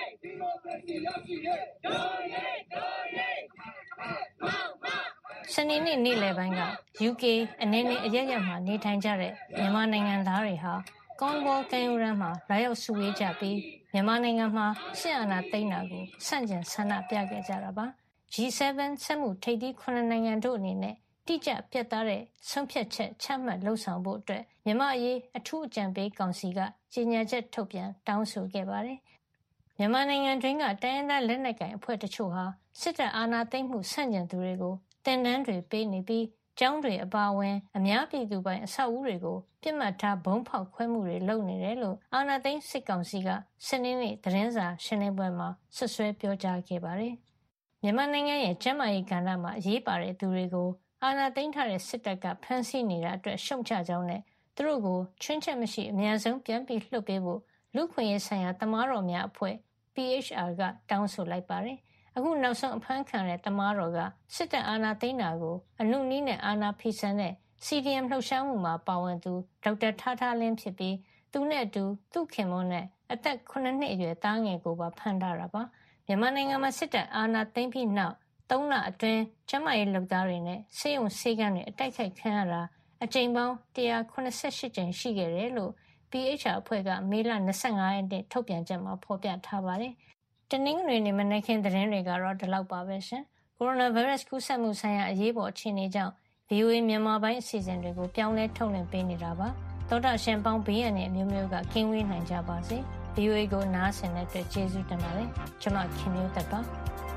စနေနေ့နေ့လယ်ပိုင်းက U K အနေနဲ့အရရက်မှာနေထိုင်ကြတဲ့မြန်မာနိုင်ငံသားတွေဟာကွန်ဘောကမ်းရိုးတန်းမှာလာရောက်စုဝေးကြပြီးမြန်မာနိုင်ငံမှာစစ်အာဏာသိမ်းတာကိုဆန့်ကျင်ဆန္ဒပြခဲ့ကြတာပါ။ G seven စက်မှုထိပ်သီးခုနှစ်နိုင်ငံတို့အနေနဲ့တိကျပြတ်သားတဲ့ဆုံးဖြတ်ချက်ချမှတ်လှုပ်ဆောင်ဖို့အတွက်မြန်မာအရေးအထူးအကြံပေးကောင်စီကကြေညာချက်ထုတ်ပြန်တောင်းဆိုခဲ့ပါတယ်။မြန်မာနိုင်ငံတွင်းကတိုင်းရင်းသားလက်နက်ကိုင်အဖွဲ့တချို့ဟာစစ်တပ်အာဏာသိမ်းမှုဆန့်ကျင်သူတွေကိုတင်နန်းတွေပေးနေပြီးကျောင်းတွေအပါအဝင်အများပြည်သူပိုင်အဆောက်အဦတွေကိုပြစ်မှတ်ထားဘုံဖောက်ခွဲမှုတွေလုပ်နေတယ်လို့အာဏာသိမ်းစစ်ကောင်စီကစနေနေ့သတင်းစာရှင်းလင်းပွဲမှာဆွဆွဲပြောကြားခဲ့ပါတယ်။မြန်မာနိုင်ငံရဲ့ကျန်းမာရေးကဏ္ဍမှာအရေးပါတဲ့သူတွေကိုအာဏာသိမ်းထားတဲ့စစ်တပ်ကဖမ်းဆီးနေတာအတွက်ရှုံချကြောင်းနဲ့သူတို့ကိုချွင်းချက်မရှိအများဆုံးပြန်ပြီးလွှတ်ပေးဖို့လူခွင့်ရေးဆိုင်ရာတမားတော်များအဖွဲ့ P H R ကတောင်းဆိုလိုက်ပါတယ်။အခုနောက်ဆုံးအဖမ်းခံတဲ့တမားတော်ကစစ်တပ်အာဏာသိမ်းတာကိုအနုနည်းနဲ့အာဏာဖီဆန်တဲ့ C D M လှုပ်ရှားမှုမှာပါဝင်သူဒေါက်တာထားထားလင်းဖြစ်ပြီးသူနဲ့အတူသူ့ခင်မွန်းနဲ့အသက်ခုနှစ်နှစ်အရွယ်သားငယ်ကိုပါဖမ်းထားတာပါ။မြန်မာနိုင်ငံမှာစစ်တပ်အာဏာသိမ်းပြီးနောက်သုံးလအတွင်းကျန်းမာရေးလုပ်သားတွေနဲ့ဆေးရုံဆေးခန်းတွေအတိုက်ခိုက်ခံရတာအကြိမ်ပေါင်းone hundred eighty-eightကြိမ်ရှိခဲ့တယ်လို့ P H R အဖွဲ့ကမေလtwenty-fifthရက်နေ့ထုတ်ပြန်ချက်မှာဖော်ပြထားပါတယ်။တနင်္ဂနွေနေ့မနက်ခင်းသတင်းတွေကတော့ဒီလောက်ပါပဲရှင်။ကိုရိုနာဗိုင်းရပ်စ်ကူးစက်မှုဆိုင်ရာအရေးပေါ်အခြေအနေကြောင့်ဗွီအိုအေမြန်မာပိုင်းအစီအစဉ်တွေကိုပြောင်းလဲထုတ်လွှင့်ပေးနေတာပါသောတာရှင်ပေါင်းဘေးရန်နဲ့အမျိုးမျိုးကကင်းဝေးနိုင်ကြပါစေ ဗွီအိုအေ ကိုနားဆင်တဲ့အတွက်ကျေးဇူးတင်ပါတယ်ကျွန်မခင်မျိုးသက်ပါ